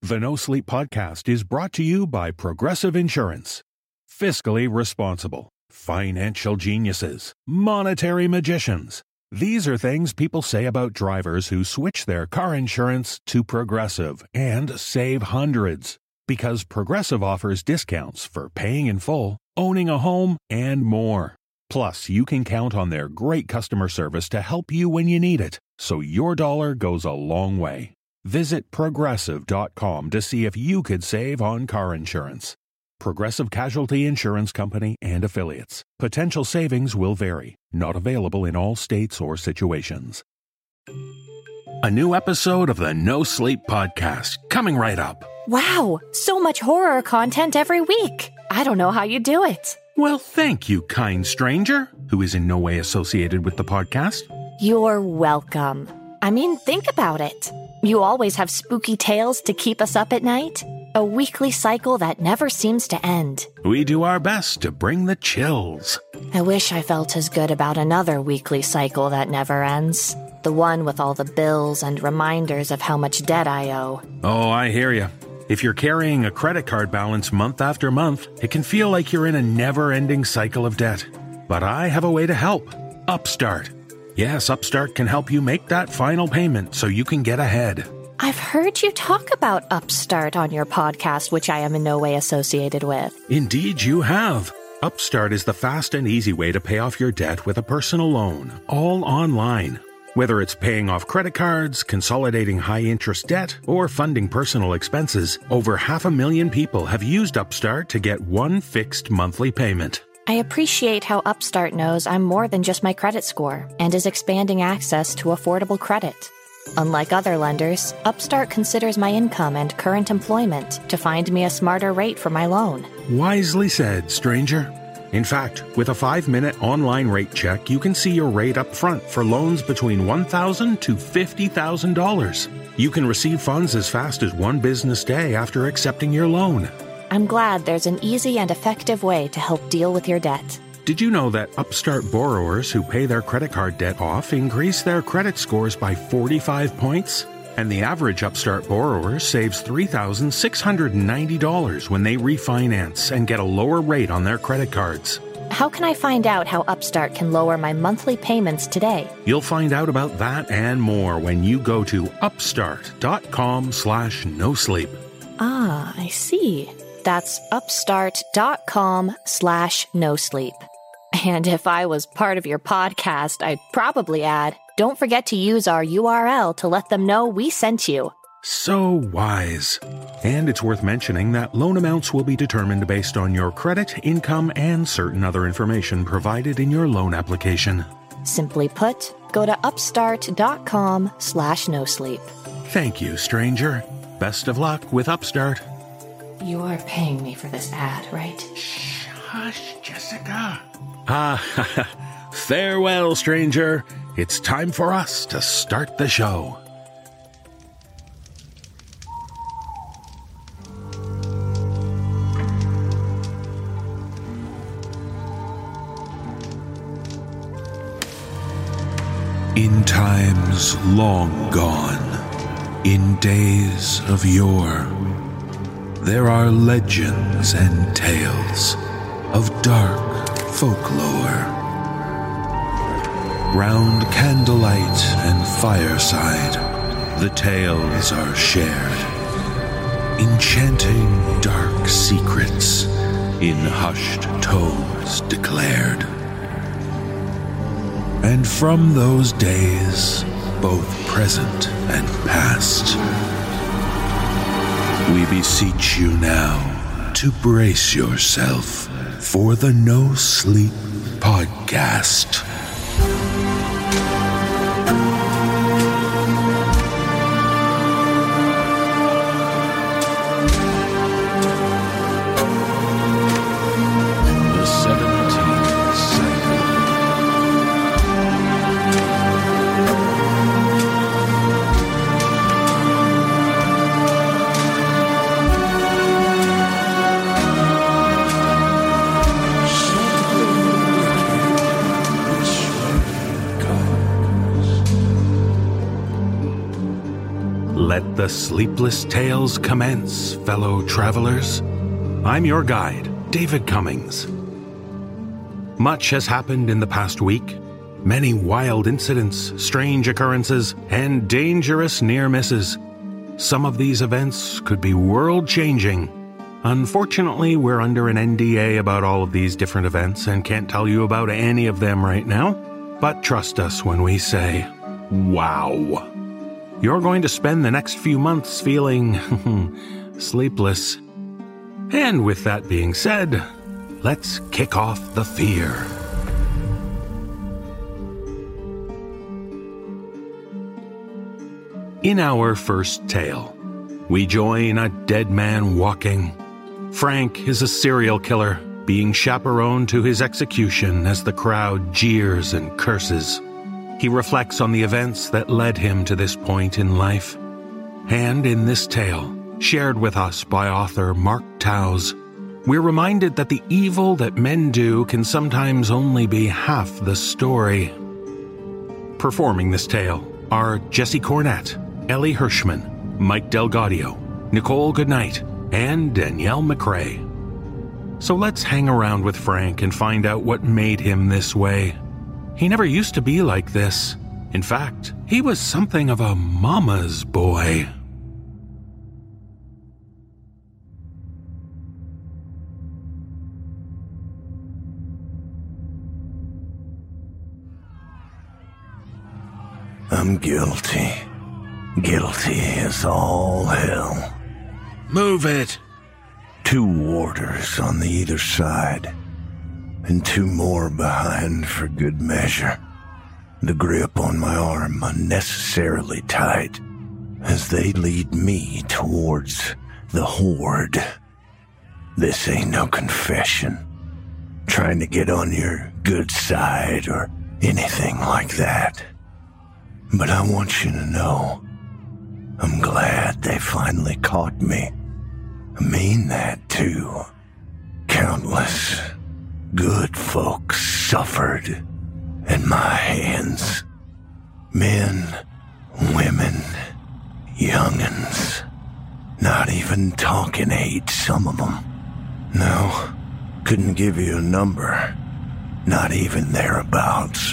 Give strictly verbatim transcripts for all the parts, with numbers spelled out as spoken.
The No Sleep Podcast is brought to you by Progressive Insurance. Fiscally responsible, financial geniuses, monetary magicians. These are things people say about drivers who switch their car insurance to Progressive and save hundreds. Because Progressive offers discounts for paying in full, owning a home, and more. Plus, you can count on their great customer service to help you when you need it, so your dollar goes a long way. Visit progressive dot com to see if you could save on car insurance. Progressive Casualty Insurance Company and Affiliates. Potential savings will vary. Not available in all states or situations. A new episode of the No Sleep Podcast coming right up. Wow, so much horror content every week. I don't know how you do it. Well, thank you, kind stranger, who is in no way associated with the podcast. You're welcome. I mean, think about it. You always have spooky tales to keep us up at night. A weekly cycle that never seems to end. We do our best to bring the chills. I wish I felt as good about another weekly cycle that never ends. The one with all the bills and reminders of how much debt I owe. Oh, I hear you. If you're carrying a credit card balance month after month, it can feel like you're in a never-ending cycle of debt. But I have a way to help. Upstart. Yes, Upstart can help you make that final payment so you can get ahead. I've heard you talk about Upstart on your podcast, which I am in no way associated with. Indeed, you have. Upstart is the fast and easy way to pay off your debt with a personal loan, all online. Whether it's paying off credit cards, consolidating high-interest debt, or funding personal expenses, over half a million people have used Upstart to get one fixed monthly payment. I appreciate how Upstart knows I'm more than just my credit score and is expanding access to affordable credit. Unlike other lenders, Upstart considers my income and current employment to find me a smarter rate for my loan. Wisely said, stranger. In fact, with a five-minute online rate check, you can see your rate up front for loans between one thousand dollars to fifty thousand dollars. You can receive funds as fast as one business day after accepting your loan. I'm glad there's an easy and effective way to help deal with your debt. Did you know that Upstart borrowers who pay their credit card debt off increase their credit scores by forty-five points? And the average Upstart borrower saves three thousand six hundred ninety dollars when they refinance and get a lower rate on their credit cards. How can I find out how Upstart can lower my monthly payments today? You'll find out about that and more when you go to upstart.com slash no sleep. Ah, I see. That's upstart.com slash no sleep. And if I was part of your podcast, I'd probably add, don't forget to use our U R L to let them know we sent you. So wise. And it's worth mentioning that loan amounts will be determined based on your credit, income, and certain other information provided in your loan application. Simply put, go to upstart.com slash no sleep. Thank you, stranger. Best of luck with Upstart. You are paying me for this ad, right? Shh, hush, Jessica. Ah, farewell, stranger. It's time for us to start the show. In times long gone, in days of yore, there are legends and tales of dark folklore. Round candlelight and fireside, the tales are shared, enchanting dark secrets in hushed tones declared. And from those days, both present and past, we beseech you now to brace yourself for the No Sleep Podcast. the sleepless tales commence, fellow travelers. I'm your guide, David Cummings. Much has happened in the past week. Many wild incidents, strange occurrences, and dangerous near misses. Some of these events could be world-changing. Unfortunately, we're under an N D A about all of these different events and can't tell you about any of them right now. But trust us when we say, wow. You're going to spend the next few months feeling sleepless. And with that being said, let's kick off the fear. In our first tale, we join a dead man walking. Frank is a serial killer, being chaperoned to his execution as the crowd jeers and curses. He reflects on the events that led him to this point in life. And in this tale, shared with us by author Mark Towse, we're reminded that the evil that men do can sometimes only be half the story. Performing this tale are Jesse Cornett, Ellie Hirschman, Mike Delgadio, Nicole Goodnight, and Danielle McRae. So let's hang around with Frank and find out what made him this way. He never used to be like this. In fact, he was something of a mama's boy. I'm guilty. Guilty as all hell. Move it! Two warders on the either side, and two more behind for good measure. The grip on my arm unnecessarily tight as they lead me towards the horde. This ain't no confession, trying to get on your good side or anything like that. But I want you to know, I'm glad they finally caught me. I mean that too. Countless good folks suffered at my hands. Men, women, young'uns. Not even talking age, some of them. No, couldn't give you a number. Not even thereabouts.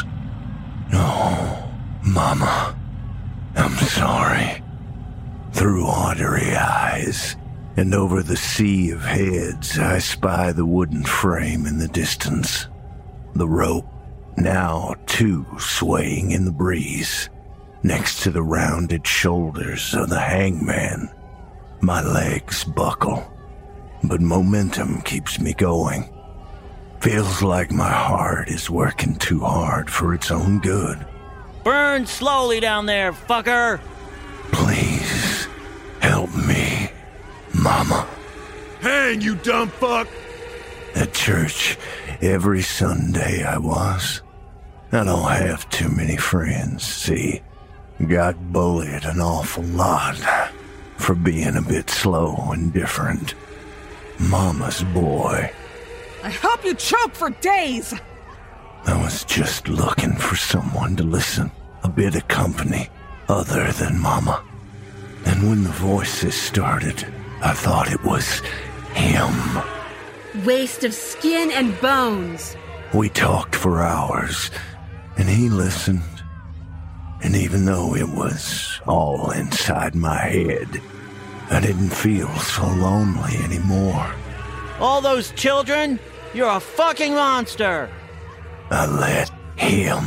No, Mama, I'm sorry. Through watery eyes and over the sea of heads, I spy the wooden frame in the distance. The rope, now too swaying in the breeze, next to the rounded shoulders of the hangman. My legs buckle, but momentum keeps me going. Feels like my heart is working too hard for its own good. Burn slowly down there, fucker! Please, help me, Mama. Hang, you dumb fuck! At church, every Sunday I was. I don't have too many friends, see? Got bullied an awful lot for being a bit slow and different. Mama's boy. I hope you choke for days! I was just looking for someone to listen, a bit of company, other than Mama. And when the voices started, I thought it was him. Waste of skin and bones. We talked for hours, and he listened. And even though it was all inside my head, I didn't feel so lonely anymore. All those children? You're a fucking monster! I let him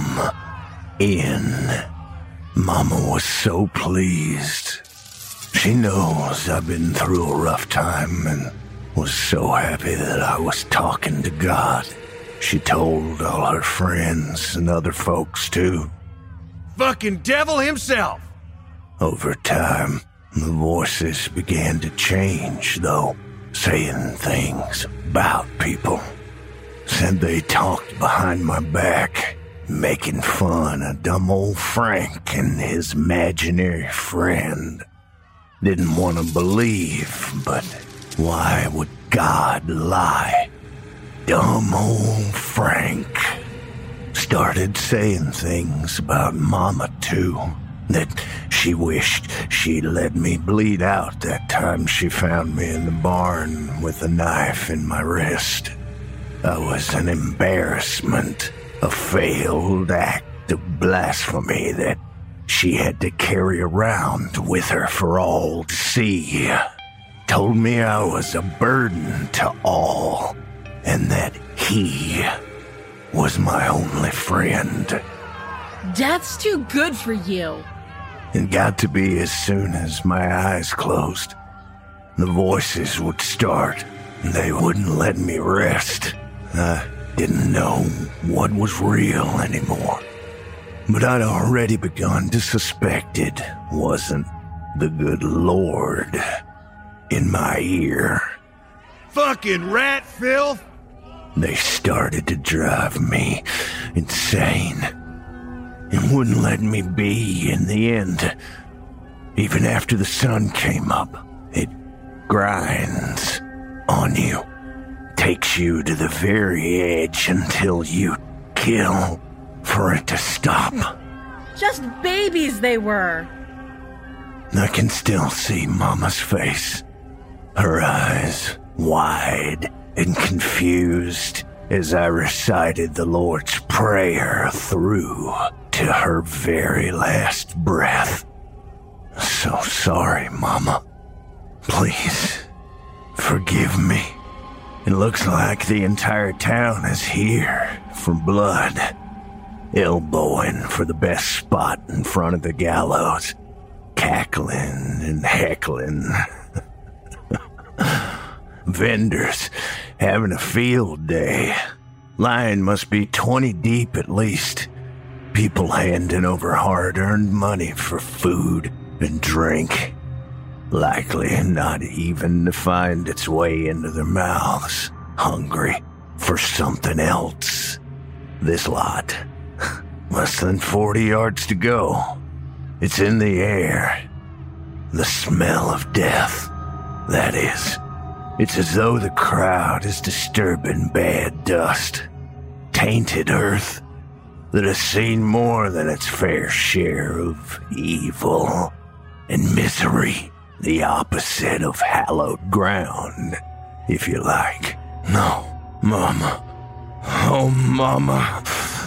in. Mama was so pleased. She knows I've been through a rough time and was so happy that I was talking to God. She told all her friends and other folks too. Fucking devil himself! Over time, the voices began to change, though, saying things about people. Said they talked behind my back, making fun of dumb old Frank and his imaginary friend. Didn't want to believe, but why would God lie? Dumb old Frank started saying things about Mama too. that she wished she'd let me bleed out that time she found me in the barn with a knife in my wrist. I was an embarrassment, a failed act of blasphemy that she had to carry around with her for all to see. Told me I was a burden to all, and that he was my only friend. Death's too good for you. It got to be as soon as my eyes closed. The voices would start, and they wouldn't let me rest. I didn't know what was real anymore. But I'd already begun to suspect it wasn't the good Lord in my ear. Fucking rat filth! They started to drive me insane. It wouldn't let me be in the end. Even after the sun came up, it grinds on you. Takes you to the very edge until you kill for it to stop. Just babies they were. I can still see Mama's face. Her eyes wide and confused as I recited the Lord's Prayer through to her very last breath. So sorry, Mama. Please, forgive me. It looks like the entire town is here for blood. Elbowing for the best spot in front of the gallows. Cackling and heckling. Vendors having a field day. Line must be twenty deep at least. People handing over hard-earned money for food and drink. Likely not even to find its way into their mouths. Hungry for something else. This lot. Less than forty yards to go. It's in the air. The smell of death, that is. It's as though the crowd is disturbing bad dust. Tainted earth that has seen more than its fair share of evil and misery. The opposite of hallowed ground, if you like. No, Mama. Oh, Mama.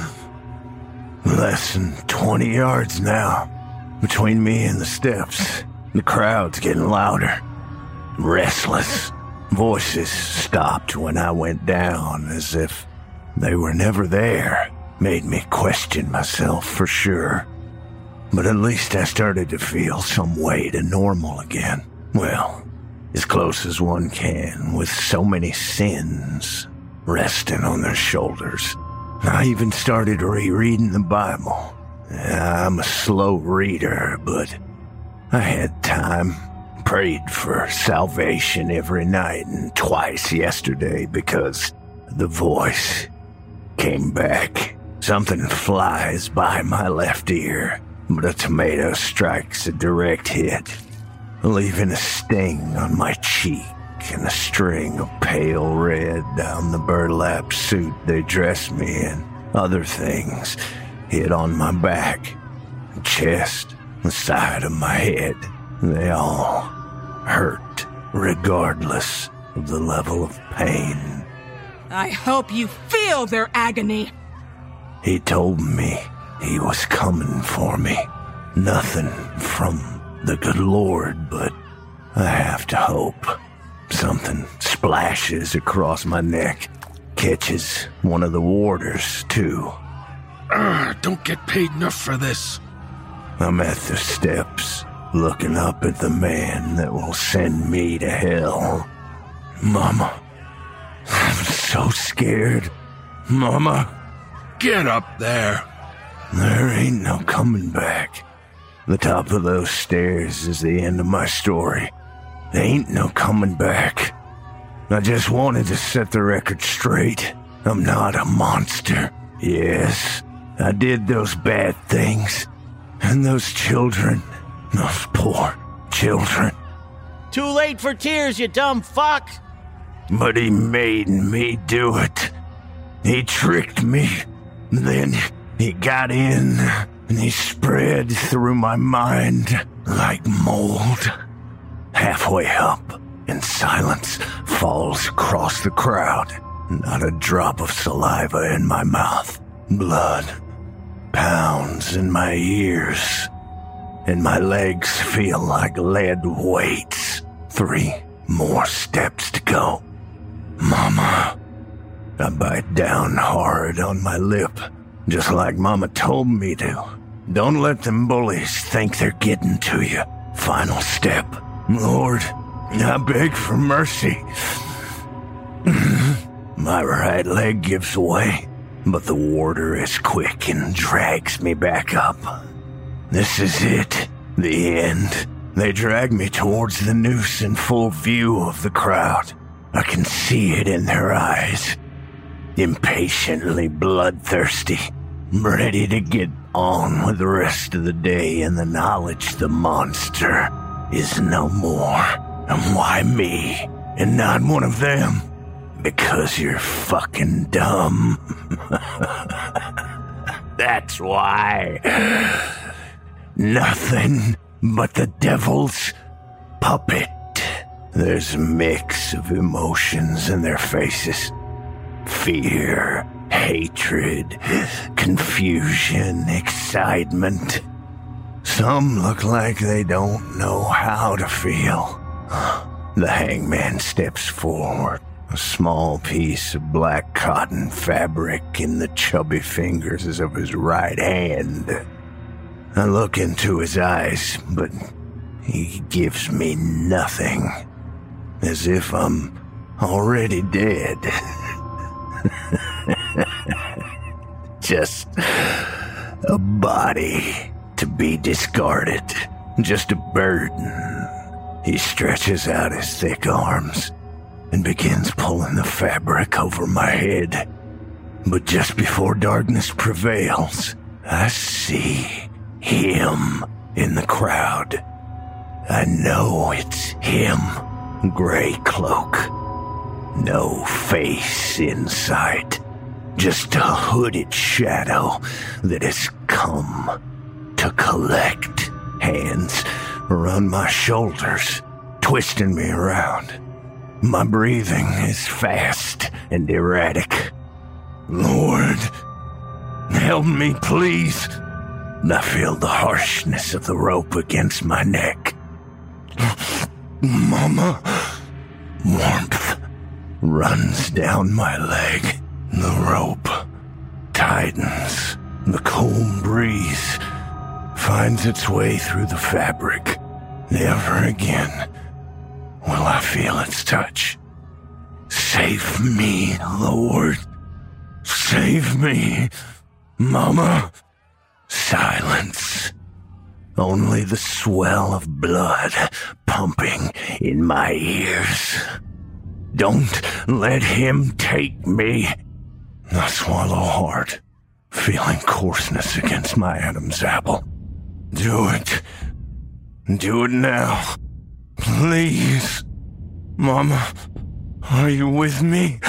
Less than twenty yards now, between me and the steps. The crowd's getting louder. Restless. Voices stopped when I went down, as if they were never there. Made me question myself for sure. But at least I started to feel some way to normal again. Well, as close as one can, with so many sins resting on their shoulders. I even started rereading the Bible. I'm a slow reader, but I had time. Prayed for salvation every night and twice yesterday because the voice came back. Something flies by my left ear, but a tomato strikes a direct hit, leaving a sting on my cheek and a string of pale red down the burlap suit they dressed me in. Other things hit on my back, chest, the side of my head. They all hurt, regardless of the level of pain. I hope you feel their agony. He told me he was coming for me. Nothing from the good Lord, but I have to hope. Something splashes across my neck, catches one of the warders, too. Ah, don't get paid enough for this. I'm at the steps, looking up at the man that will send me to hell. Mama, I'm so scared. Mama. Get up there. There ain't no coming back. The top of those stairs is the end of my story. There ain't no coming back. I just wanted to set the record straight. I'm not a monster. Yes, I did those bad things. And those children, those poor children. Too late for tears, you dumb fuck! But he made me do it. He tricked me. Then he got in and he spread through my mind like mold. Halfway up, and silence falls across the crowd. Not a drop of saliva in my mouth. Blood pounds in my ears, and my legs feel like lead weights. Three more steps to go. Mama. I bite down hard on my lip, just like Mama told me to. Don't let them bullies think they're getting to you. Final step. Lord, I beg for mercy. My right leg gives way, but the warder is quick and drags me back up. This is it. The end. They drag me towards the noose in full view of the crowd. I can see it in their eyes. Impatiently bloodthirsty, ready to get on with the rest of the day in the knowledge the monster is no more. And why me and not one of them? Because you're fucking dumb. That's why. Nothing but the devil's puppet. There's a mix of emotions in their faces. Fear, hatred, confusion, excitement. Some look like they don't know how to feel. The hangman steps forward, a small piece of black cotton fabric in the chubby fingers of his right hand. I look into his eyes, but he gives me nothing, as if I'm already dead. Just a body to be discarded, just a burden. He stretches out his thick arms and begins pulling the fabric over my head. But just before darkness prevails, I see him in the crowd. I know it's him, gray cloak. No face in sight, just a hooded shadow that has come to collect. Hands around my shoulders, twisting me around. My breathing is fast and erratic. Lord, help me, please. I feel the harshness of the rope against my neck. Mama. Warmth runs down my leg. The rope tightens. The cold breeze finds its way through the fabric. Never again will I feel its touch. Save me, Lord. Save me, Mama. Silence. Only the swell of blood pumping in my ears. Don't let him take me. I swallow hard, feeling coarseness against my Adam's apple. Do it. Do it now. Please. Mama, are you with me?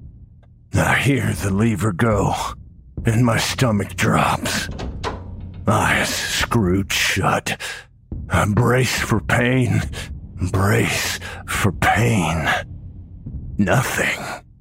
I hear the lever go, and my stomach drops. Eyes screwed shut. I brace for pain. Brace for pain. Nothing.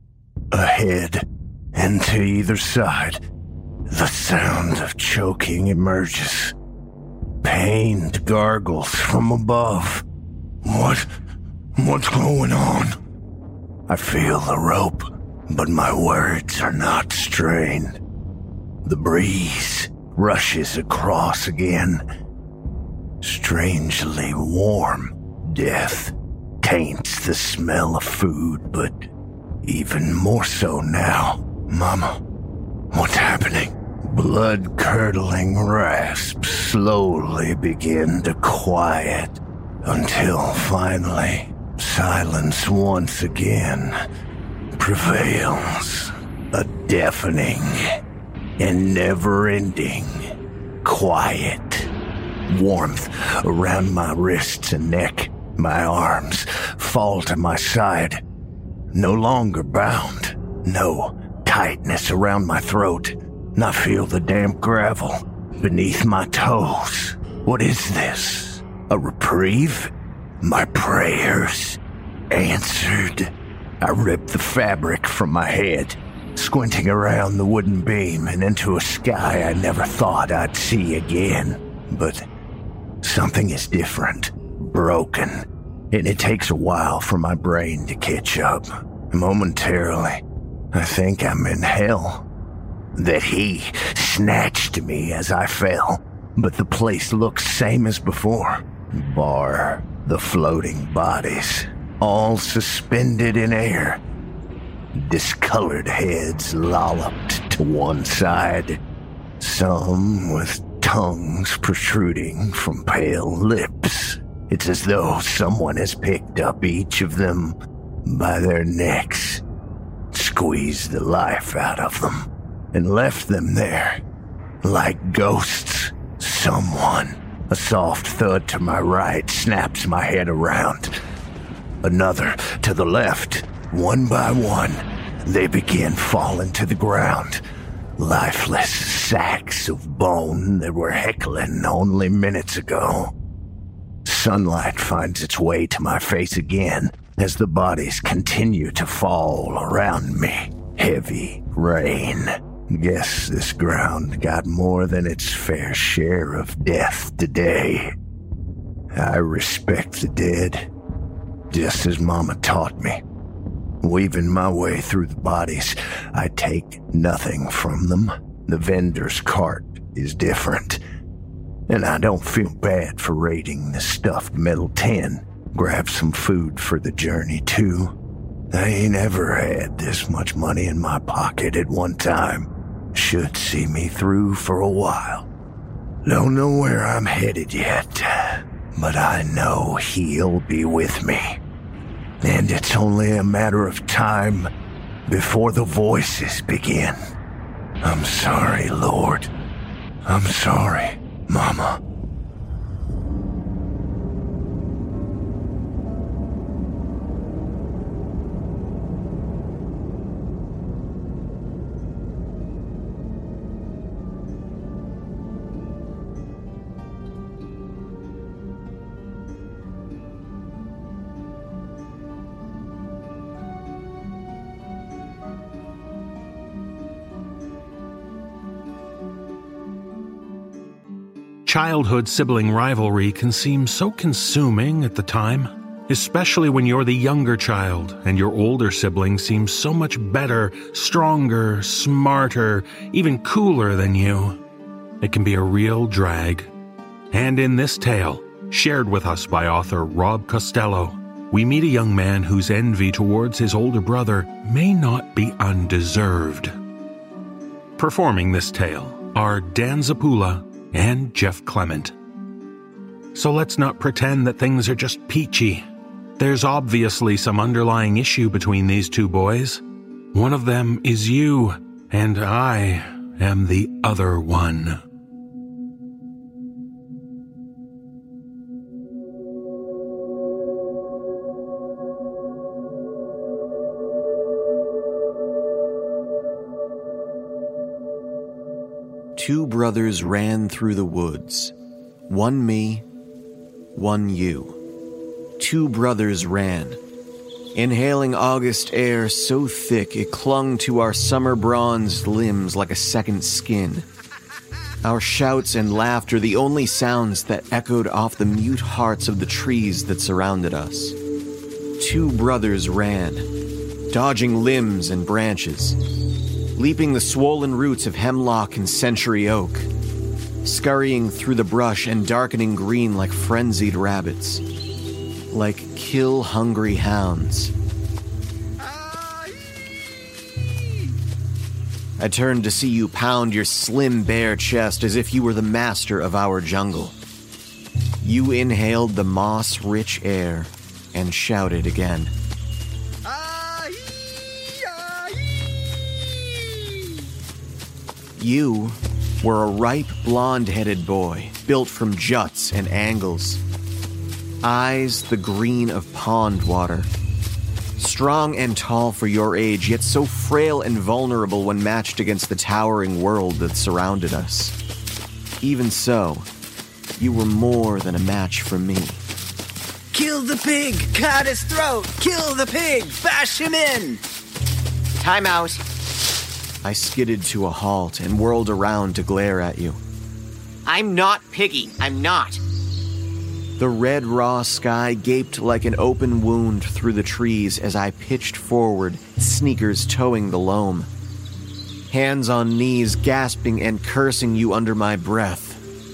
Ahead and to either side, the sound of choking emerges. Pained gargles from above. What? What's going on? I feel the rope, but my words are not strained. The breeze rushes across again. Strangely warm. Death taints the smell of food, but even more so now. Mama, what's happening? Blood-curdling rasps slowly begin to quiet until finally silence once again prevails. A deafening and never-ending quiet. Warmth around my wrists and neck. My arms fall to my side. No longer bound. No tightness around my throat. I feel the damp gravel beneath my toes. What is this? A reprieve? My prayers answered. I ripped the fabric from my head, squinting around the wooden beam and into a sky I never thought I'd see again. But something is different, broken, and it takes a while for my brain to catch up. Momentarily, I think I'm in hell. That he snatched me as I fell, but the place looks same as before, bar the floating bodies, all suspended in air. Discolored heads lolloped to one side, some with tongues protruding from pale lips. It's as though someone has picked up each of them by their necks, squeezed the life out of them, and left them there, like ghosts. Someone. A soft thud to my right snaps my head around. Another to the left. One by one, they begin falling to the ground. Lifeless sacks of bone that were heckling only minutes ago. Sunlight finds its way to my face again as the bodies continue to fall around me. Heavy rain. Guess this ground got more than its fair share of death today. I respect the dead, just as Mama taught me. Weaving my way through the bodies, I take nothing from them. The vendor's cart is different, and I don't feel bad for raiding the stuffed metal tin. Grab some food for the journey, too. I ain't ever had this much money in my pocket at one time. Should see me through for a while. Don't know where I'm headed yet, but I know he'll be with me. And it's only a matter of time before the voices begin. I'm sorry, Lord. I'm sorry, Mama. Childhood sibling rivalry can seem so consuming at the time, especially when you're the younger child and your older sibling seems so much better, stronger, smarter, even cooler than you. It can be a real drag. And in this tale, shared with us by author Rob Costello, we meet a young man whose envy towards his older brother may not be undeserved. Performing this tale are Dan Zappulla and Jeff Clement. So let's not pretend that things are just peachy. There's obviously some underlying issue between these two boys. One of them is you, and I am the other one. Two brothers ran through the woods. One me, one you. Two brothers ran, inhaling August air so thick it clung to our summer-bronzed limbs like a second skin. Our shouts and laughter the only sounds that echoed off the mute hearts of the trees that surrounded us. Two brothers ran, dodging limbs and branches, leaping the swollen roots of hemlock and century oak, scurrying through the brush and darkening green like frenzied rabbits, like kill-hungry hounds. I turned to see you pound your slim, bare chest as if you were the master of our jungle. You inhaled the moss-rich air and shouted again. You were a ripe, blonde-headed boy, built from juts and angles. Eyes the green of pond water. Strong and tall for your age, yet so frail and vulnerable when matched against the towering world that surrounded us. Even so, you were more than a match for me. Kill the pig! Cut his throat! Kill the pig! Bash him in! Time out. I skidded to a halt and whirled around to glare at you. I'm not Piggy. I'm not. The red, raw sky gaped like an open wound through the trees as I pitched forward, sneakers towing the loam. Hands on knees, gasping and cursing you under my breath.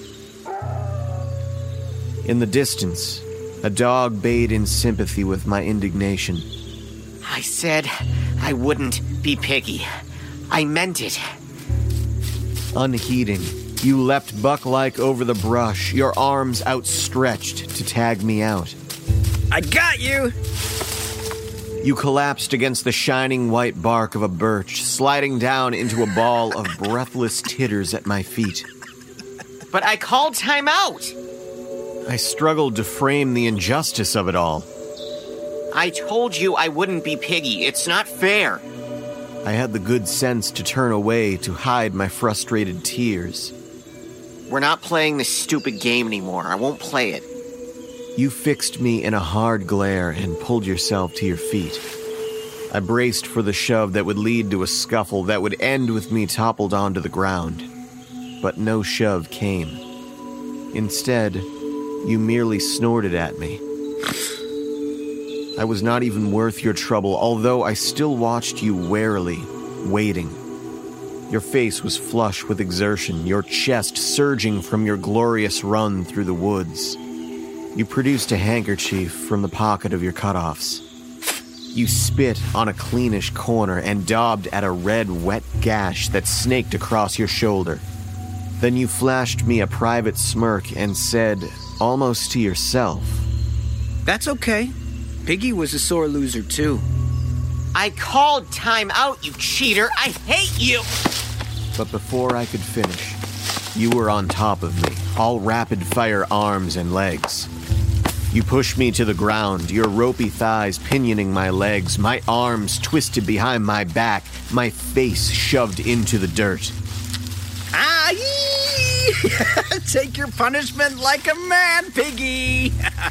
In the distance, a dog bayed in sympathy with my indignation. I said I wouldn't be Piggy. I meant it. Unheeding, you leapt buck-like over the brush, your arms outstretched to tag me out. I got you! You collapsed against the shining white bark of a birch, sliding down into a ball of breathless titters at my feet. But I called time out! I struggled to frame the injustice of it all. I told you I wouldn't be Piggy. It's not fair. I had the good sense to turn away to hide my frustrated tears. We're not playing this stupid game anymore. I won't play it. You fixed me in a hard glare and pulled yourself to your feet. I braced for the shove that would lead to a scuffle that would end with me toppled onto the ground. But no shove came. Instead, you merely snorted at me. I was not even worth your trouble, although I still watched you warily, waiting. Your face was flush with exertion, your chest surging from your glorious run through the woods. You produced a handkerchief from the pocket of your cutoffs. You spit on a cleanish corner and daubed at a red, wet gash that snaked across your shoulder. Then you flashed me a private smirk and said, almost to yourself, That's okay. Piggy was a sore loser, too. I called time out, you cheater. I hate you! But before I could finish, you were on top of me, all rapid-fire arms and legs. You pushed me to the ground, your ropey thighs pinioning my legs, my arms twisted behind my back, my face shoved into the dirt. Ah, take your punishment like a man, Piggy!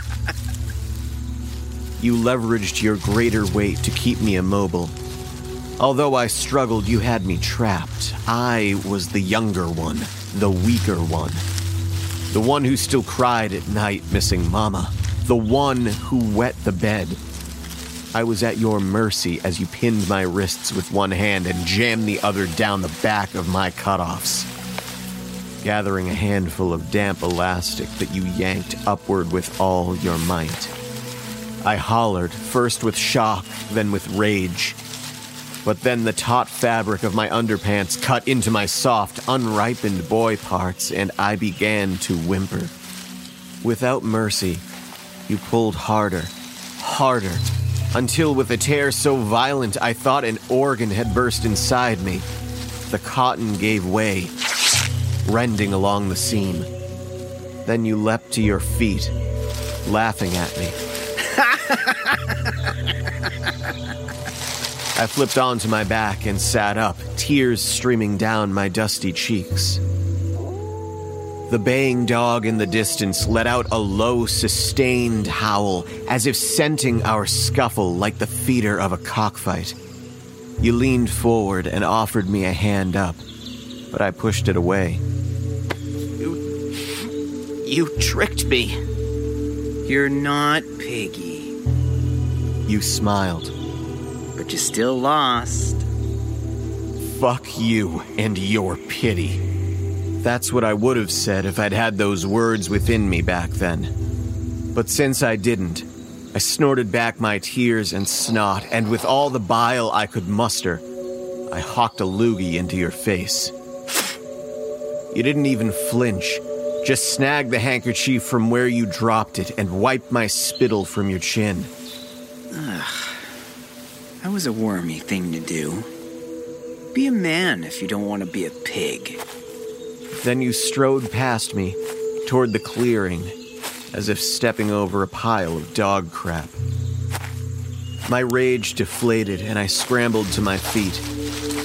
You leveraged your greater weight to keep me immobile. Although I struggled, you had me trapped. I was the younger one, the weaker one. The one who still cried at night, missing Mama. The one who wet the bed. I was at your mercy as you pinned my wrists with one hand and jammed the other down the back of my cutoffs. Gathering a handful of damp elastic that you yanked upward with all your might. I hollered, first with shock, then with rage. But then the taut fabric of my underpants cut into my soft, unripened boy parts, and I began to whimper. Without mercy, you pulled harder, harder, until with a tear so violent I thought an organ had burst inside me. The cotton gave way, rending along the seam. Then you leapt to your feet, laughing at me. I flipped onto my back and sat up, tears streaming down my dusty cheeks. The baying dog in the distance let out a low, sustained howl, as if scenting our scuffle like the feeder of a cockfight. You leaned forward and offered me a hand up, but I pushed it away. You... you tricked me. You're not Piggy. You smiled. But you still lost. Fuck you and your pity. That's what I would have said if I'd had those words within me back then. But since I didn't, I snorted back my tears and snot, and with all the bile I could muster, I hawked a loogie into your face. You didn't even flinch, just snagged the handkerchief from where you dropped it and wiped my spittle from your chin. Ugh. That was a wormy thing to do. Be a man if you don't want to be a pig. Then you strode past me, toward the clearing, as if stepping over a pile of dog crap. My rage deflated, and I scrambled to my feet. The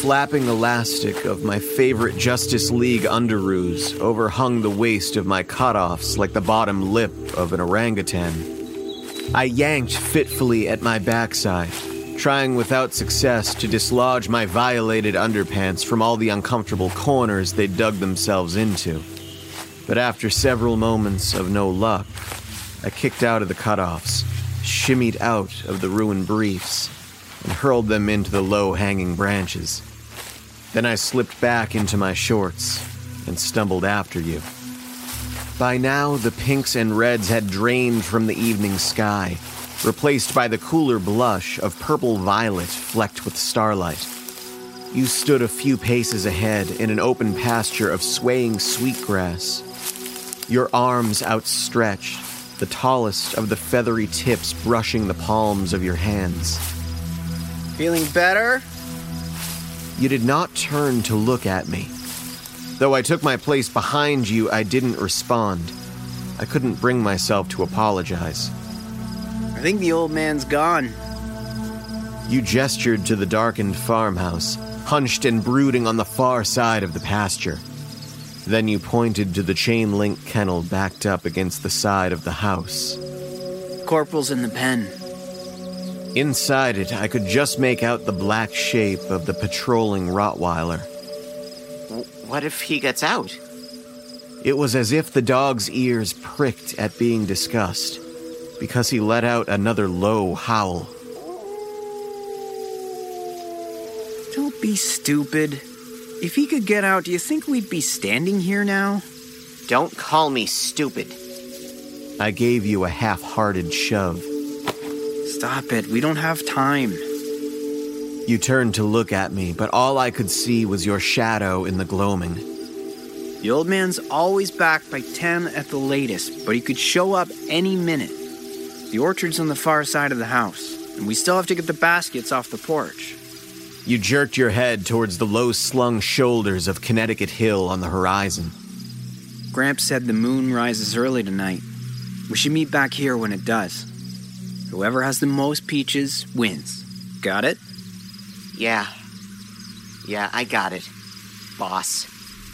flapping elastic of my favorite Justice League underoos overhung the waist of my cutoffs like the bottom lip of an orangutan. I yanked fitfully at my backside, trying without success to dislodge my violated underpants from all the uncomfortable corners they dug themselves into. But after several moments of no luck, I kicked out of the cutoffs, shimmied out of the ruined briefs, and hurled them into the low-hanging branches. Then I slipped back into my shorts and stumbled after you. By now, the pinks and reds had drained from the evening sky, replaced by the cooler blush of purple violet flecked with starlight. You stood a few paces ahead in an open pasture of swaying sweetgrass, your arms outstretched, the tallest of the feathery tips brushing the palms of your hands. Feeling better? You did not turn to look at me. Though I took my place behind you, I didn't respond. I couldn't bring myself to apologize. I think the old man's gone. You gestured to the darkened farmhouse, hunched and brooding on the far side of the pasture. Then you pointed to the chain-link kennel backed up against the side of the house. Corporal's in the pen. Inside it, I could just make out the black shape of the patrolling Rottweiler. W- what if he gets out? It was as if the dog's ears pricked at being discussed, because he let out another low howl. Don't be stupid. If he could get out, do you think we'd be standing here now? Don't call me stupid. I gave you a half-hearted shove. Stop it, we don't have time. You turned to look at me, but all I could see was your shadow in the gloaming. The old man's always back by ten at the latest, but he could show up any minute. The orchard's on the far side of the house, and we still have to get the baskets off the porch. You jerked your head towards the low-slung shoulders of Connecticut Hill on the horizon. Gramps said the moon rises early tonight. We should meet back here when it does. Whoever has the most peaches wins. Got it? Yeah. Yeah, I got it, boss.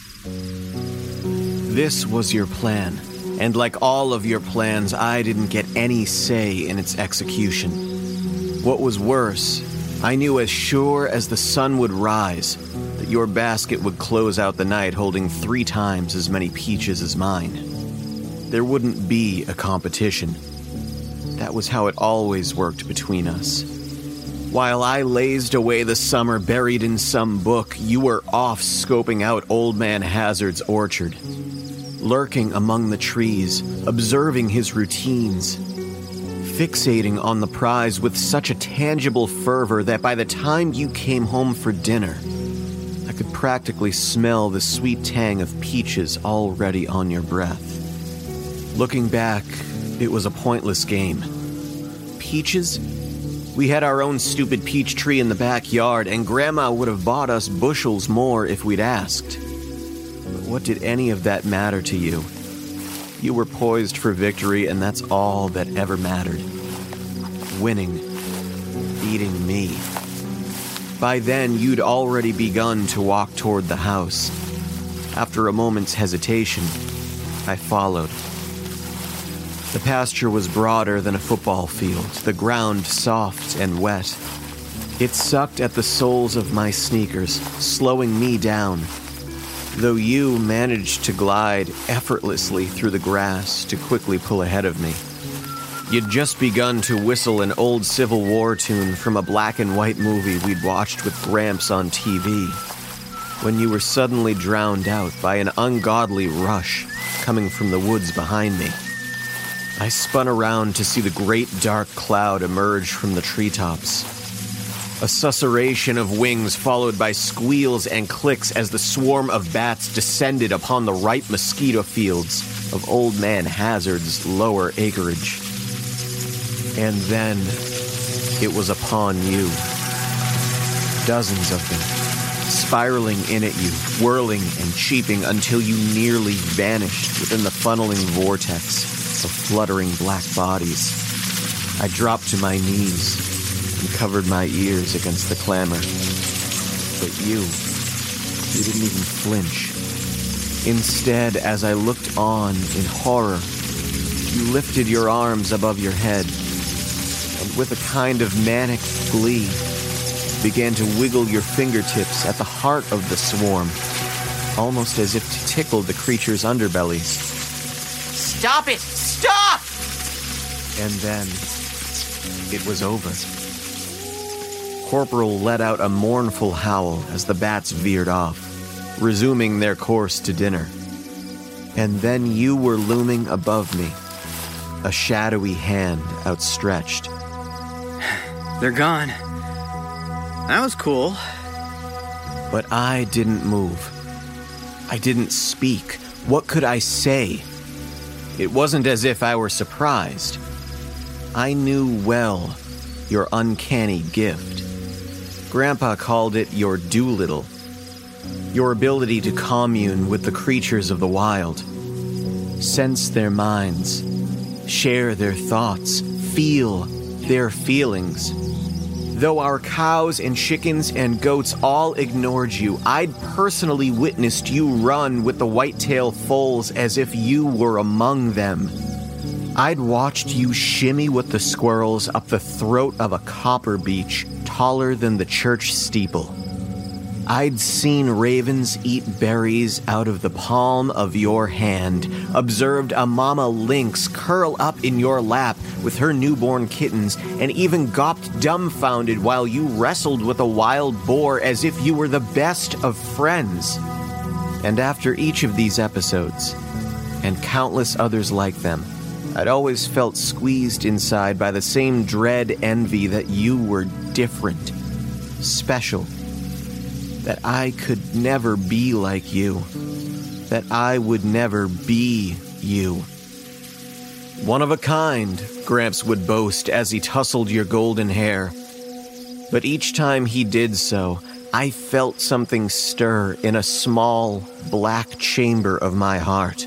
This was your plan, and like all of your plans, I didn't get any say in its execution. What was worse, I knew as sure as the sun would rise that your basket would close out the night holding three times as many peaches as mine. There wouldn't be a competition. That was how it always worked between us. While I lazed away the summer buried in some book, you were off scoping out Old Man Hazard's orchard, lurking among the trees, observing his routines, fixating on the prize with such a tangible fervor that by the time you came home for dinner, I could practically smell the sweet tang of peaches already on your breath. Looking back, it was a pointless game. Peaches? We had our own stupid peach tree in the backyard, and Grandma would have bought us bushels more if we'd asked. But what did any of that matter to you? You were poised for victory, and that's all that ever mattered. Winning. Beating me. By then, you'd already begun to walk toward the house. After a moment's hesitation, I followed. The pasture was broader than a football field, the ground soft and wet. It sucked at the soles of my sneakers, slowing me down, though you managed to glide effortlessly through the grass to quickly pull ahead of me. You'd just begun to whistle an old Civil War tune from a black and white movie we'd watched with Gramps on T V, when you were suddenly drowned out by an ungodly rush coming from the woods behind me. I spun around to see the great dark cloud emerge from the treetops. A susurration of wings followed by squeals and clicks as the swarm of bats descended upon the ripe mosquito fields of Old Man Hazard's lower acreage. And then it was upon you. Dozens of them, spiraling in at you, whirling and cheeping until you nearly vanished within the funneling vortex of fluttering black bodies. I dropped to my knees and covered my ears against the clamor. But you, you didn't even flinch. Instead, as I looked on in horror, you lifted your arms above your head, and with a kind of manic glee, began to wiggle your fingertips at the heart of the swarm, almost as if to tickle the creature's underbellies. Stop it! Stop! And then, it was over. Corporal let out a mournful howl as the bats veered off, resuming their course to dinner. And then you were looming above me, a shadowy hand outstretched. They're gone. That was cool. But I didn't move. I didn't speak. What could I say? It wasn't as if I were surprised. I knew well your uncanny gift. Grandpa called it your Doolittle. Your ability to commune with the creatures of the wild. Sense their minds. Share their thoughts. Feel their feelings. Though our cows and chickens and goats all ignored you, I'd personally witnessed you run with the whitetail foals as if you were among them. I'd watched you shimmy with the squirrels up the throat of a copper beech taller than the church steeple. I'd seen ravens eat berries out of the palm of your hand, observed a mama lynx curl up in your lap with her newborn kittens, and even gawped dumbfounded while you wrestled with a wild boar as if you were the best of friends. And after each of these episodes, and countless others like them, I'd always felt squeezed inside by the same dread envy that you were different, special, that I could never be like you, that I would never be you. One of a kind, Gramps would boast as he tousled your golden hair. But each time he did so, I felt something stir in a small, black chamber of my heart.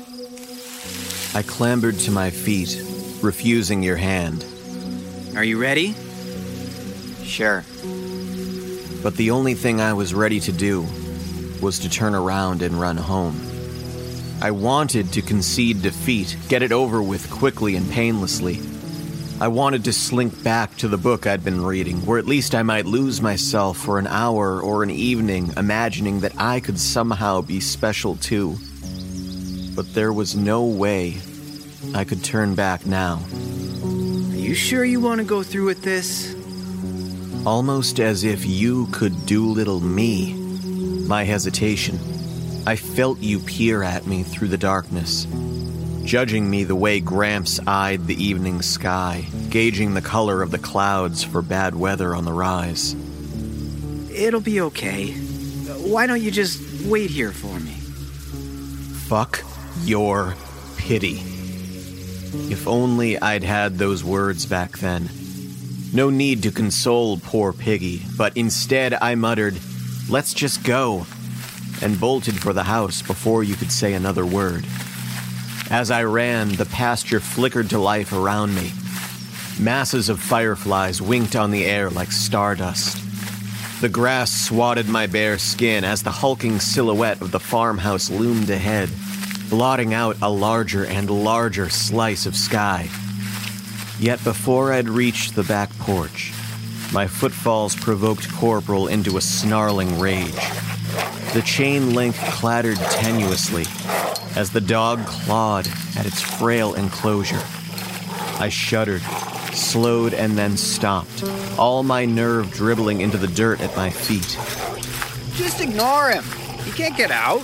I clambered to my feet, refusing your hand. Are you ready? Sure. But the only thing I was ready to do was to turn around and run home. I wanted to concede defeat, get it over with quickly and painlessly. I wanted to slink back to the book I'd been reading, where at least I might lose myself for an hour or an evening, imagining that I could somehow be special too. But there was no way I could turn back now. Are you sure you want to go through with this? Almost as if you could doolittle me. My hesitation. I felt you peer at me through the darkness, judging me the way Gramps eyed the evening sky, gauging the color of the clouds for bad weather on the rise. It'll be okay. Why don't you just wait here for me? Fuck your pity. If only I'd had those words back then. No need to console poor Piggy, but instead I muttered, "Let's just go," and bolted for the house before you could say another word. As I ran, the pasture flickered to life around me. Masses of fireflies winked on the air like stardust. The grass swatted my bare skin as the hulking silhouette of the farmhouse loomed ahead, blotting out a larger and larger slice of sky. Yet before I'd reached the back porch, my footfalls provoked Corporal into a snarling rage. The chain link clattered tenuously as the dog clawed at its frail enclosure. I shuddered, slowed, and then stopped, all my nerve dribbling into the dirt at my feet. Just ignore him. He can't get out.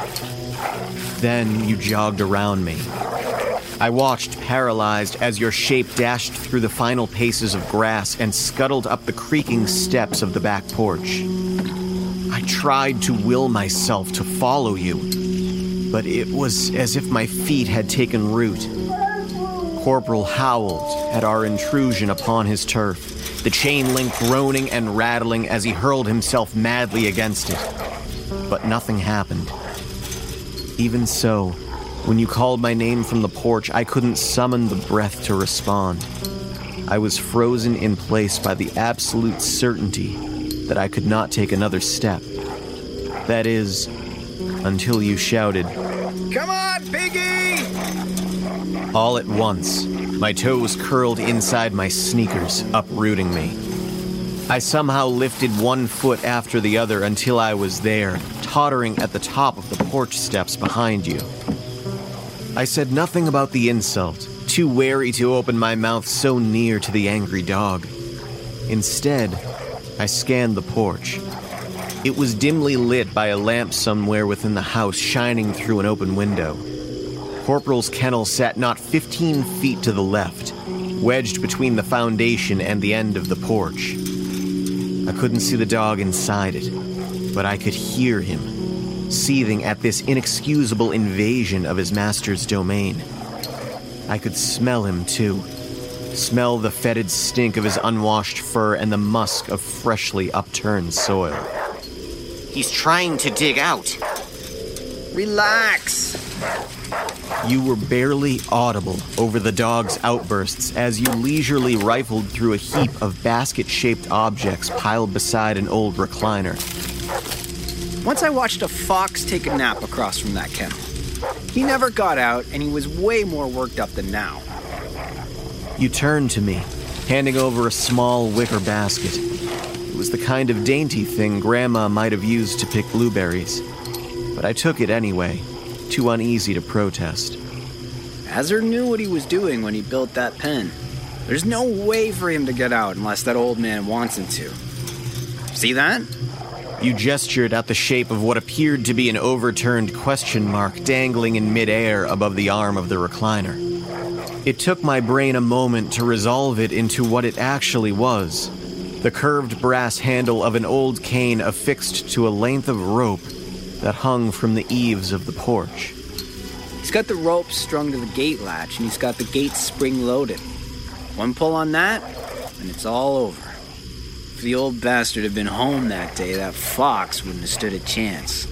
Then you jogged around me. I watched, paralyzed, as your shape dashed through the final paces of grass and scuttled up the creaking steps of the back porch. I tried to will myself to follow you, but it was as if my feet had taken root. Corporal howled at our intrusion upon his turf, the chain link groaning and rattling as he hurled himself madly against it. But nothing happened. Even so, when you called my name from the porch, I couldn't summon the breath to respond. I was frozen in place by the absolute certainty that I could not take another step. That is, until you shouted, "Come on, piggy!" All at once, my toes curled inside my sneakers, uprooting me. I somehow lifted one foot after the other until I was there, tottering at the top of the porch steps behind you. I said nothing about the insult, too wary to open my mouth so near to the angry dog. Instead, I scanned the porch. It was dimly lit by a lamp somewhere within the house shining through an open window. Corporal's kennel sat not fifteen feet to the left, wedged between the foundation and the end of the porch. I couldn't see the dog inside it, but I could hear him, seething at this inexcusable invasion of his master's domain. I could smell him, too. Smell the fetid stink of his unwashed fur and the musk of freshly upturned soil. He's trying to dig out. Relax. You were barely audible over the dog's outbursts as you leisurely rifled through a heap of basket-shaped objects piled beside an old recliner. Once I watched a fox take a nap across from that kennel. He never got out, and he was way more worked up than now. You turned to me, handing over a small wicker basket. It was the kind of dainty thing Grandma might have used to pick blueberries. But I took it anyway, too uneasy to protest. Hazard knew what he was doing when he built that pen. There's no way for him to get out unless that old man wants him to. See that? You gestured at the shape of what appeared to be an overturned question mark dangling in midair above the arm of the recliner. It took my brain a moment to resolve it into what it actually was. The curved brass handle of an old cane affixed to a length of rope that hung from the eaves of the porch. He's got the rope strung to the gate latch, and he's got the gate spring-loaded. One pull on that, and it's all over. If the old bastard had been home that day, that fox wouldn't have stood a chance.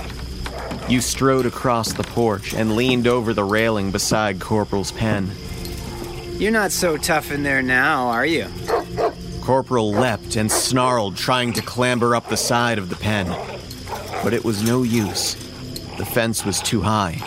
You strode across the porch and leaned over the railing beside Corporal's pen. You're not so tough in there now, are you? Corporal leapt and snarled, trying to clamber up the side of the pen. But it was no use. The fence was too high.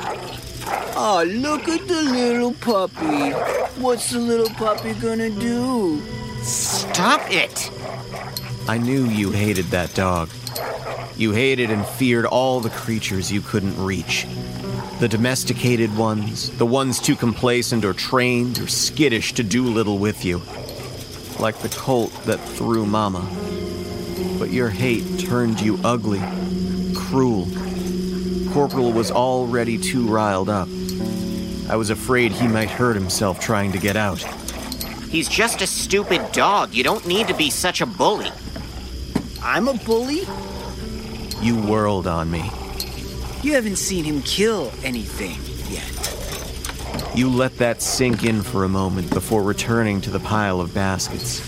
Oh, look at the little puppy. What's the little puppy gonna do? Stop it! I knew you hated that dog. You hated and feared all the creatures you couldn't reach. The domesticated ones, the ones too complacent or trained or skittish to do little with you. Like the colt that threw Mama. But your hate turned you ugly, cruel. Corporal was already too riled up. I was afraid he might hurt himself trying to get out. He's just a stupid dog. You don't need to be such a bully. I'm a bully? You whirled on me. You haven't seen him kill anything yet. You let that sink in for a moment before returning to the pile of baskets.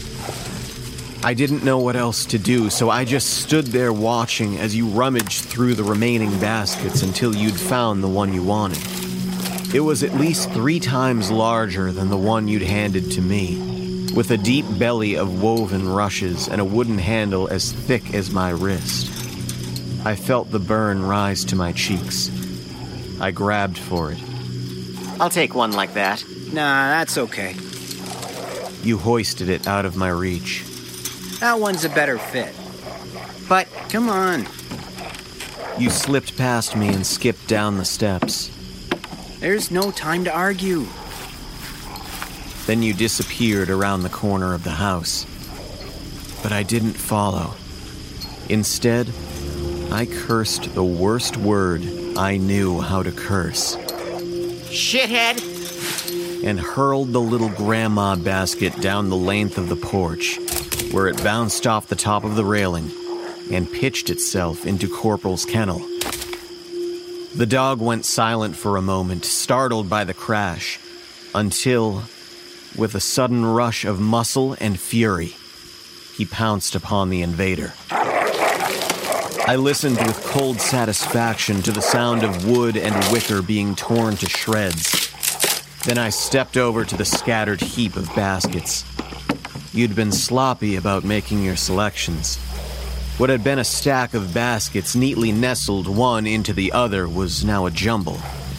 I didn't know what else to do, so I just stood there watching as you rummaged through the remaining baskets until you'd found the one you wanted. It was at least three times larger than the one you'd handed to me, with a deep belly of woven rushes and a wooden handle as thick as my wrist. I felt the burn rise to my cheeks. I grabbed for it. I'll take one like that. Nah, that's okay. You hoisted it out of my reach. That one's a better fit. But, come on. You slipped past me and skipped down the steps. There's no time to argue. Then you disappeared around the corner of the house. But I didn't follow. Instead, I cursed the worst word I knew how to curse. Shithead! And hurled the little grandma basket down the length of the porch, where it bounced off the top of the railing and pitched itself into Corporal's kennel. The dog went silent for a moment, startled by the crash, until, with a sudden rush of muscle and fury, he pounced upon the invader. I listened with cold satisfaction to the sound of wood and wicker being torn to shreds. Then I stepped over to the scattered heap of baskets. You'd been sloppy about making your selections. What had been a stack of baskets neatly nestled one into the other was now a jumble.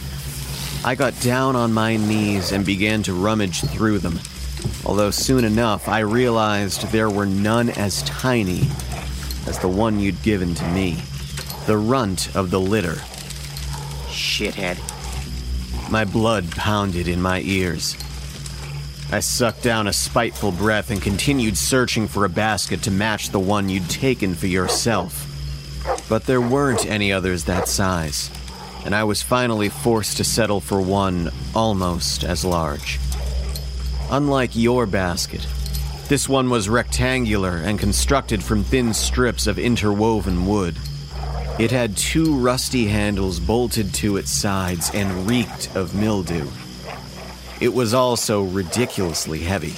I got down on my knees and began to rummage through them, although soon enough I realized there were none as tiny as the one you'd given to me, the runt of the litter. Shithead. My blood pounded in my ears. I sucked down a spiteful breath and continued searching for a basket to match the one you'd taken for yourself. But there weren't any others that size, and I was finally forced to settle for one almost as large. Unlike your basket, this one was rectangular and constructed from thin strips of interwoven wood. It had two rusty handles bolted to its sides and reeked of mildew. It was also ridiculously heavy.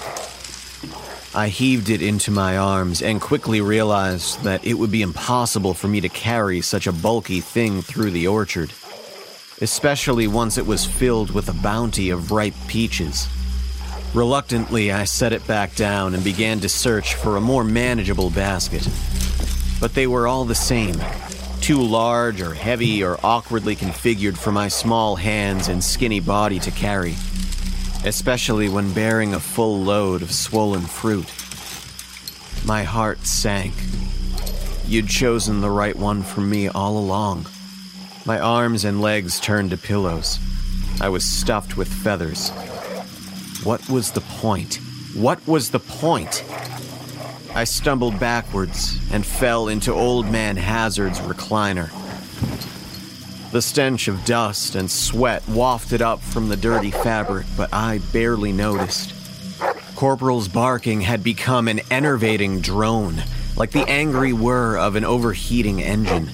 I heaved it into my arms and quickly realized that it would be impossible for me to carry such a bulky thing through the orchard, especially once it was filled with a bounty of ripe peaches. Reluctantly, I set it back down and began to search for a more manageable basket. But they were all the same, too large or heavy or awkwardly configured for my small hands and skinny body to carry, especially when bearing a full load of swollen fruit. My heart sank. You'd chosen the right one for me all along. My arms and legs turned to pillows. I was stuffed with feathers. What was the point? What was the point? I stumbled backwards and fell into Old Man Hazard's recliner. The stench of dust and sweat wafted up from the dirty fabric, but I barely noticed. Corporal's barking had become an enervating drone, like the angry whir of an overheating engine.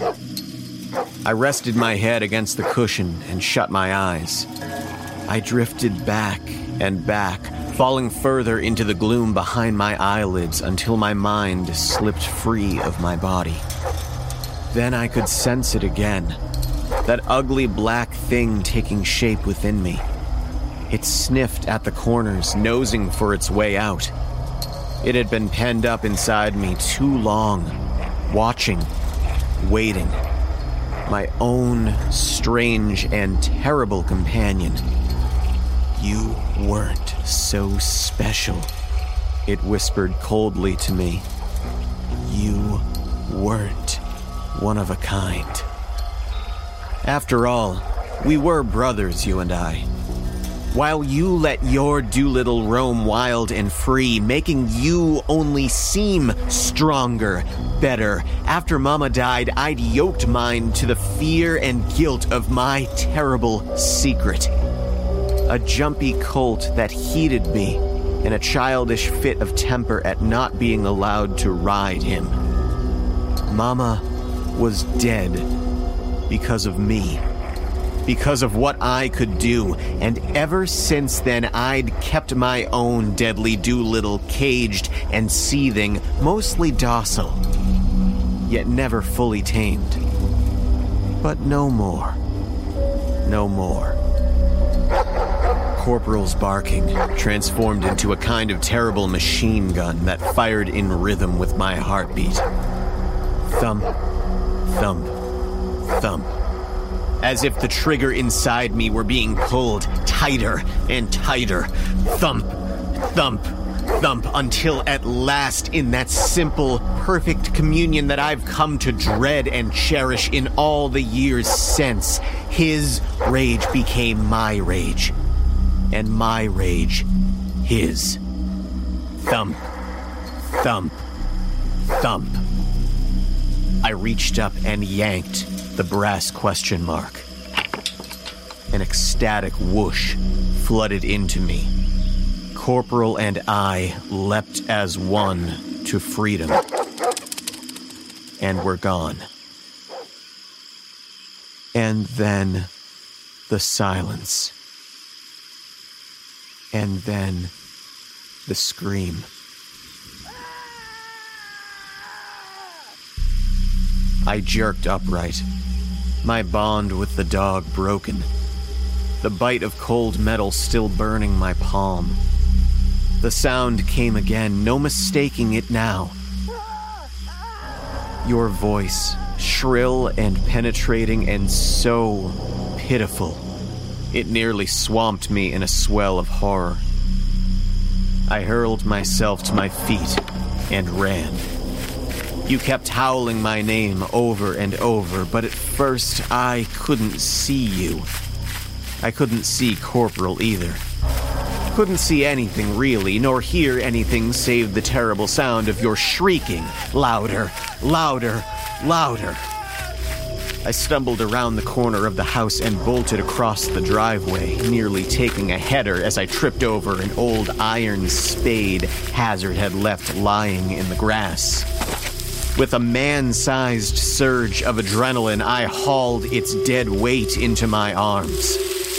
I rested my head against the cushion and shut my eyes. I drifted back and back, falling further into the gloom behind my eyelids until my mind slipped free of my body. Then I could sense it again, that ugly black thing taking shape within me. It sniffed at the corners, nosing for its way out. It had been penned up inside me too long, watching, waiting. My own strange and terrible companion. You weren't so special, it whispered coldly to me. You weren't one of a kind. After all, we were brothers, you and I. While you let your Doolittle roam wild and free, making you only seem stronger, better, after Mama died, I'd yoked mine to the fear and guilt of my terrible secret. A jumpy colt that heeded me in a childish fit of temper at not being allowed to ride him. Mama was dead because of me. Because of what I could do, and ever since then I'd kept my own deadly Doolittle caged and seething, mostly docile, yet never fully tamed. But no more. No more. Corporal's barking transformed into a kind of terrible machine gun that fired in rhythm with my heartbeat. Thump, thump, thump. As if the trigger inside me were being pulled tighter and tighter. Thump, thump, thump, until at last, in that simple, perfect communion that I've come to dread and cherish in all the years since, his rage became my rage, and my rage his. Thump, thump, thump. I reached up and yanked the brass question mark. An ecstatic whoosh flooded into me. Corporal and I leapt as one to freedom. And were gone. And then the silence. And then the scream. I jerked upright, my bond with the dog broken, the bite of cold metal still burning my palm. The sound came again, no mistaking it now. Your voice, shrill and penetrating and so pitiful, it nearly swamped me in a swell of horror. I hurled myself to my feet and ran. You kept howling my name over and over, but at first I couldn't see you. I couldn't see Corporal either. Couldn't see anything really, nor hear anything save the terrible sound of your shrieking, louder, louder, louder. I stumbled around the corner of the house and bolted across the driveway, nearly taking a header as I tripped over an old iron spade Hazard had left lying in the grass. With a man-sized surge of adrenaline, I hauled its dead weight into my arms.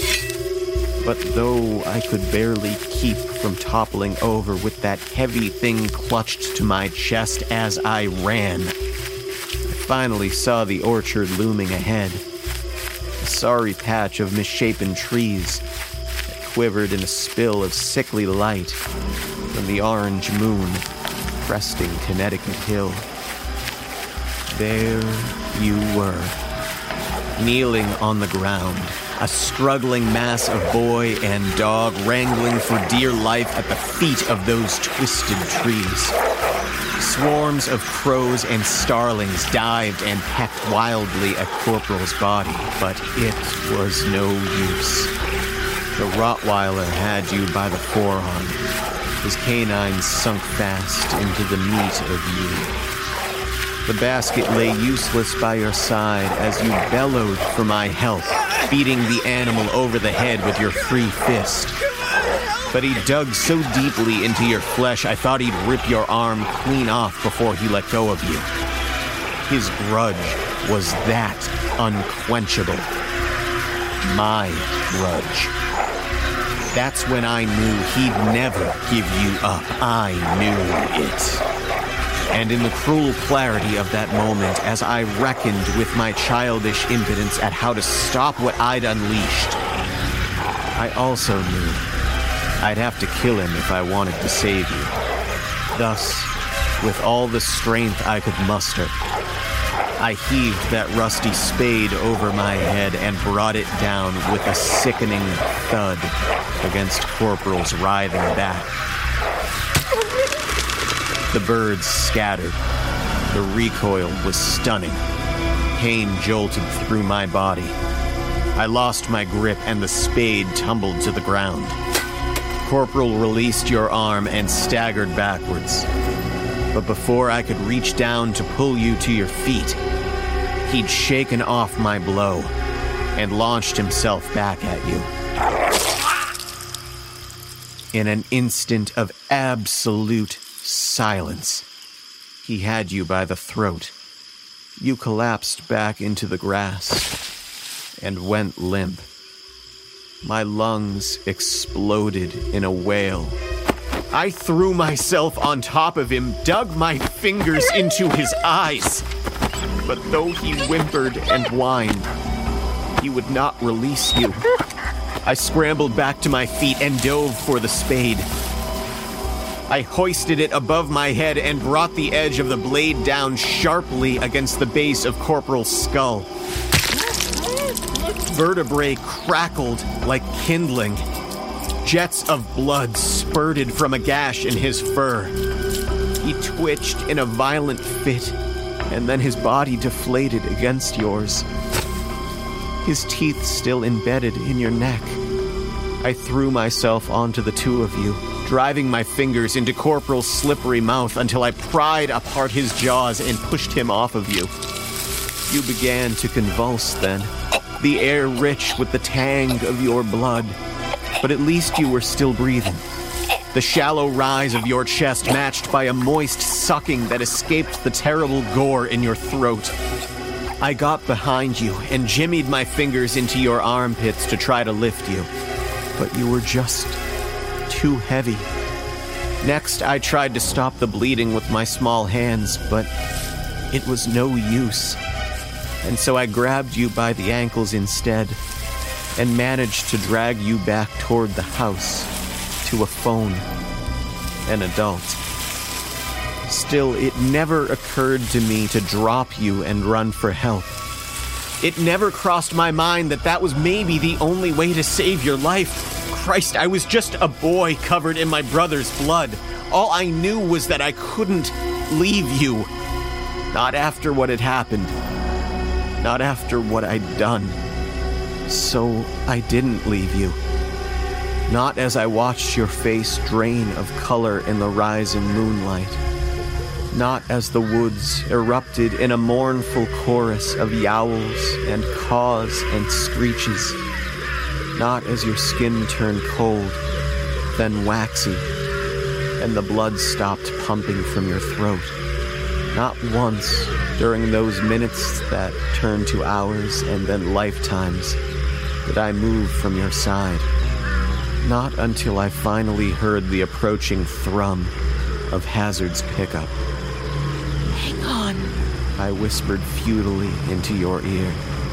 But though I could barely keep from toppling over with that heavy thing clutched to my chest as I ran, I finally saw the orchard looming ahead. A sorry patch of misshapen trees that quivered in a spill of sickly light from the orange moon cresting Connecticut Hill. There you were, kneeling on the ground, a struggling mass of boy and dog wrangling for dear life at the feet of those twisted trees. Swarms of crows and starlings dived and pecked wildly at Corporal's body, but it was no use. The Rottweiler had you by the forearm, his canines sunk fast into the meat of you. The basket lay useless by your side as you bellowed for my help, beating the animal over the head with your free fist. But he dug so deeply into your flesh, I thought he'd rip your arm clean off before he let go of you. His grudge was that unquenchable. My grudge. That's when I knew he'd never give you up. I knew it. And in the cruel clarity of that moment, as I reckoned with my childish impotence at how to stop what I'd unleashed, I also knew I'd have to kill him if I wanted to save you. Thus, with all the strength I could muster, I heaved that rusty spade over my head and brought it down with a sickening thud against Corporal's writhing back. The birds scattered. The recoil was stunning. Pain jolted through my body. I lost my grip and the spade tumbled to the ground. Corporal released your arm and staggered backwards. But before I could reach down to pull you to your feet, he'd shaken off my blow and launched himself back at you. In an instant of absolute silence, he had you by the throat. You collapsed back into the grass and went limp. My lungs exploded in a wail. I threw myself on top of him, dug my fingers into his eyes. But though he whimpered and whined, he would not release you. I scrambled back to my feet and dove for the spade. I hoisted it above my head and brought the edge of the blade down sharply against the base of Corporal's skull. Vertebrae crackled like kindling. Jets of blood spurted from a gash in his fur. He twitched in a violent fit, and then his body deflated against yours. His teeth still embedded in your neck. I threw myself onto the two of you, driving my fingers into Corporal's slippery mouth until I pried apart his jaws and pushed him off of you. You began to convulse then, the air rich with the tang of your blood. But at least you were still breathing. The shallow rise of your chest matched by a moist sucking that escaped the terrible gore in your throat. I got behind you and jimmied my fingers into your armpits to try to lift you. But you were just too heavy. Next, I tried to stop the bleeding with my small hands, but it was no use. And so I grabbed you by the ankles instead and managed to drag you back toward the house, to a phone, an adult. Still, it never occurred to me to drop you and run for help. It never crossed my mind that that was maybe the only way to save your life. Christ, I was just a boy covered in my brother's blood. All I knew was that I couldn't leave you. Not after what had happened. Not after what I'd done. So I didn't leave you. Not as I watched your face drain of color in the rising moonlight. Not as the woods erupted in a mournful chorus of yowls and caws and screeches. Not as your skin turned cold, then waxy, and the blood stopped pumping from your throat. Not once during those minutes that turned to hours and then lifetimes did I move from your side. Not until I finally heard the approaching thrum of Hazard's pickup. Hang on, I whispered futilely into your ear.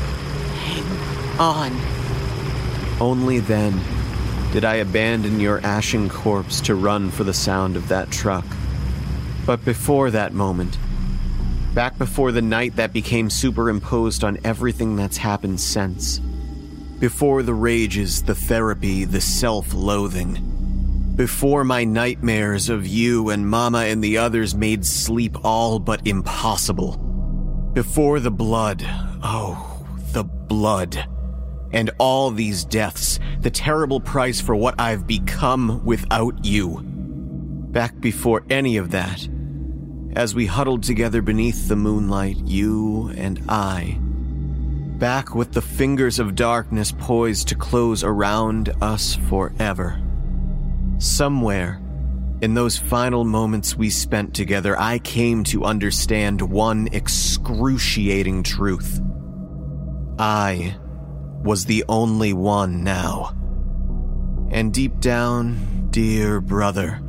Hang on. Only then did I abandon your ashen corpse to run for the sound of that truck. But before that moment, back before the night that became superimposed on everything that's happened since, before the rages, the therapy, the self-loathing, before my nightmares of you and Mama and the others made sleep all but impossible, before the blood, oh, the blood, and all these deaths, the terrible price for what I've become without you. Back before any of that, as we huddled together beneath the moonlight, you and I, back with the fingers of darkness poised to close around us forever. Somewhere, in those final moments we spent together, I came to understand one excruciating truth. I was the only one now. And deep down, dear brother,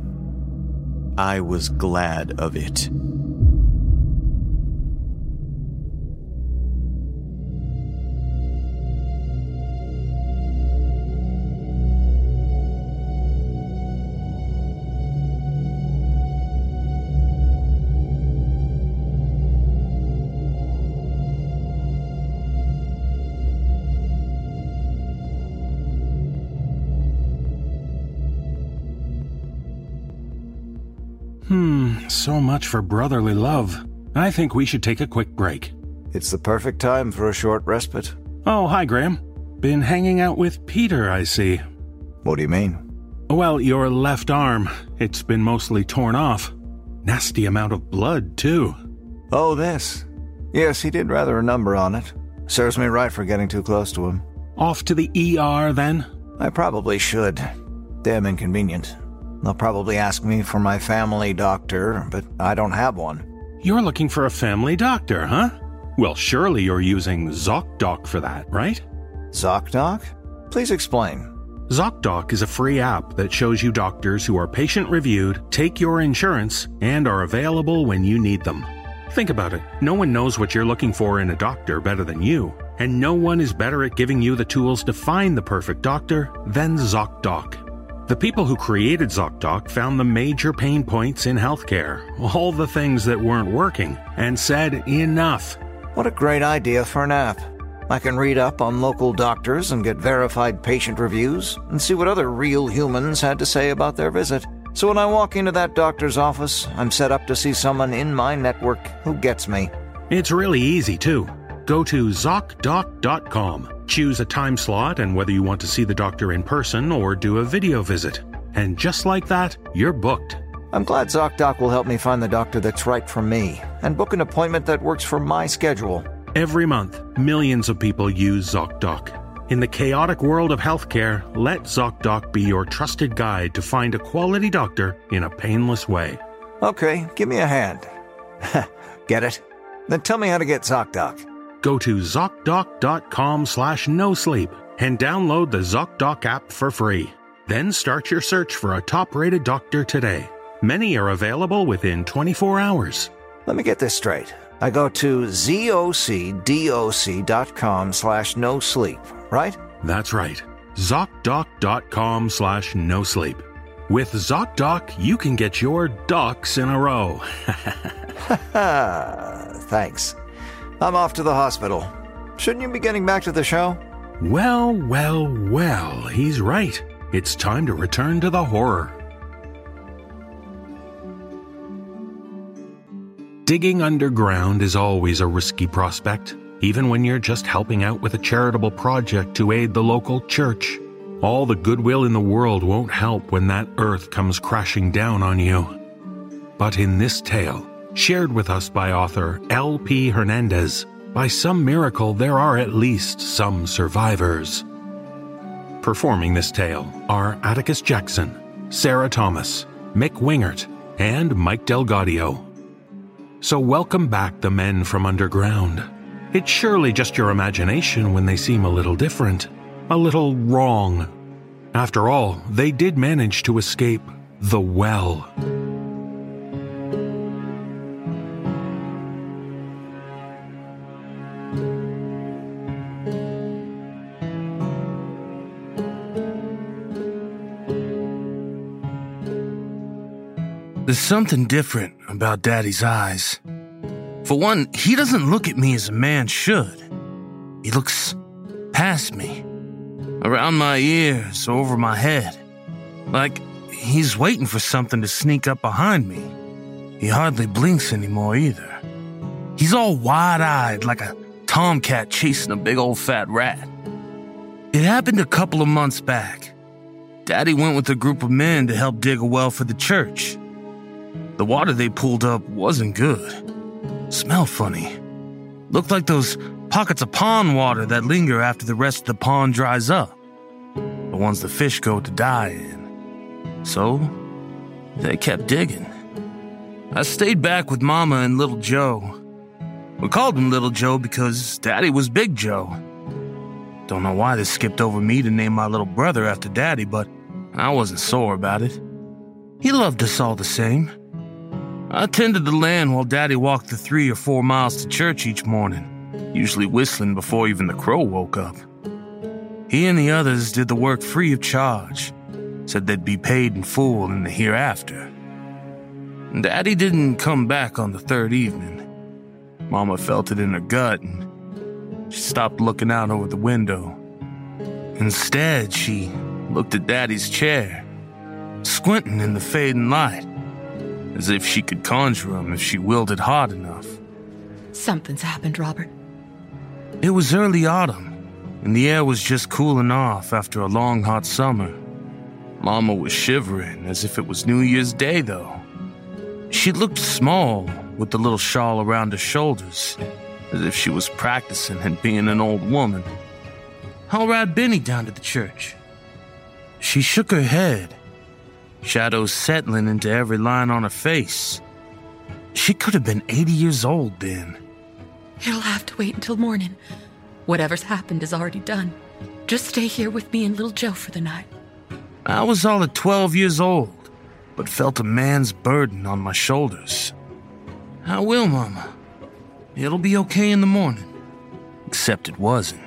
I was glad of it. Hmm, so much for brotherly love. I think we should take a quick break. It's the perfect time for a short respite. Oh, hi, Graham. Been hanging out with Peter, I see. What do you mean? Well, your left arm. It's been mostly torn off. Nasty amount of blood, too. Oh, this. Yes, he did rather a number on it. Serves me right for getting too close to him. Off to the E R, then? I probably should. Damn inconvenient. They'll probably ask me for my family doctor, but I don't have one. You're looking for a family doctor, huh? Well, surely you're using ZocDoc for that, right? ZocDoc? Please explain. ZocDoc is a free app that shows you doctors who are patient-reviewed, take your insurance, and are available when you need them. Think about it. No one knows what you're looking for in a doctor better than you, and no one is better at giving you the tools to find the perfect doctor than ZocDoc. The people who created ZocDoc found the major pain points in healthcare, all the things that weren't working, and said enough. What a great idea for an app. I can read up on local doctors and get verified patient reviews and see what other real humans had to say about their visit. So when I walk into that doctor's office, I'm set up to see someone in my network who gets me. It's really easy, too. Go to ZocDoc dot com. Choose a time slot and whether you want to see the doctor in person or do a video visit. And just like that, you're booked. I'm glad ZocDoc will help me find the doctor that's right for me and book an appointment that works for my schedule. Every month, millions of people use ZocDoc. In the chaotic world of healthcare, let ZocDoc be your trusted guide to find a quality doctor in a painless way. Okay, give me a hand. Get it? Then tell me how to get ZocDoc. Go to ZocDoc dot com slash no sleep and download the ZocDoc app for free. Then start your search for a top-rated doctor today. Many are available within twenty-four hours. Let me get this straight. I go to ZocDoc dot com slash no sleep, right? That's right. ZocDoc dot com slash no sleep. With ZocDoc, you can get your ducks in a row. Thanks. I'm off to the hospital. Shouldn't you be getting back to the show? Well, well, well, he's right. It's time to return to the horror. Digging underground is always a risky prospect, even when you're just helping out with a charitable project to aid the local church. All the goodwill in the world won't help when that earth comes crashing down on you. But in this tale, shared with us by author L P Hernandez, by some miracle there are at least some survivors. Performing this tale are Atticus Jackson, Sarah Thomas, Mick Wingert, and Mike Delgadio. So welcome back the men from underground. It's surely just your imagination when they seem a little different, a little wrong. After all, they did manage to escape the well. There's something different about Daddy's eyes. For one, he doesn't look at me as a man should. He looks past me, around my ears, over my head, like he's waiting for something to sneak up behind me. He hardly blinks anymore either. He's all wide-eyed like a tomcat chasing a big old fat rat. It happened a couple of months back. Daddy went with a group of men to help dig a well for the church. The water they pulled up wasn't good. Smelled funny. Looked like those pockets of pond water that linger after the rest of the pond dries up. The ones the fish go to die in. So, they kept digging. I stayed back with Mama and Little Joe. We called him Little Joe because Daddy was Big Joe. Don't know why they skipped over me to name my little brother after Daddy, but I wasn't sore about it. He loved us all the same. I tended the land while Daddy walked the three or four miles to church each morning, usually whistling before even the crow woke up. He and the others did the work free of charge, said they'd be paid in full in the hereafter. Daddy didn't come back on the third evening. Mama felt it in her gut, and she stopped looking out over the window. Instead, she looked at Daddy's chair, squinting in the fading light, as if she could conjure him if she willed it hard enough. Something's happened, Robert. It was early autumn, and the air was just cooling off after a long, hot summer. Mama was shivering as if it was New Year's Day, though. She looked small with the little shawl around her shoulders, as if she was practicing at being an old woman. "I'll ride Benny down to the church." She shook her head, shadows settling into every line on her face. She could have been eighty years old then. It'll have to wait until morning. Whatever's happened is already done. Just stay here with me and Little Joe for the night. I was all of twelve years old, but felt a man's burden on my shoulders. "I will, Mama. It'll be okay in the morning." Except it wasn't.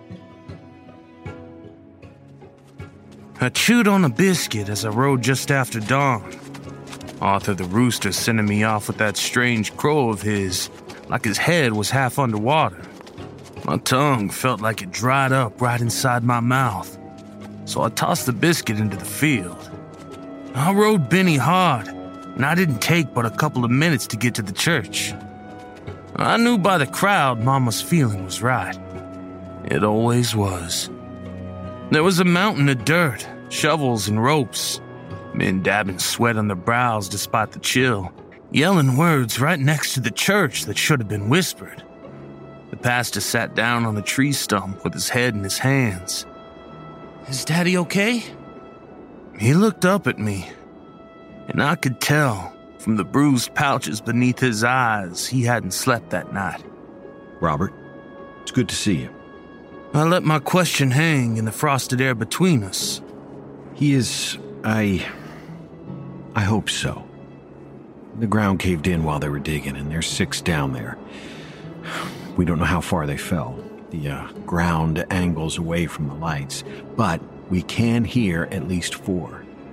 I chewed on a biscuit as I rode just after dawn. Arthur the rooster sending me off with that strange crow of his, like his head was half underwater. My tongue felt like it dried up right inside my mouth, so I tossed the biscuit into the field. I rode Benny hard, and I didn't take but a couple of minutes to get to the church. I knew by the crowd Mama's feeling was right. It always was. There was a mountain of dirt, shovels and ropes, men dabbing sweat on their brows despite the chill, yelling words right next to the church that should have been whispered. The pastor sat down on a tree stump with his head in his hands. "Is Daddy okay?" He looked up at me, and I could tell from the bruised pouches beneath his eyes he hadn't slept that night. "Robert, it's good to see you." I let my question hang in the frosted air between us. "He is... I... I hope so. The ground caved in while they were digging, and there's six down there. We don't know how far they fell. The uh, ground angles away from the lights, but we can hear at least four.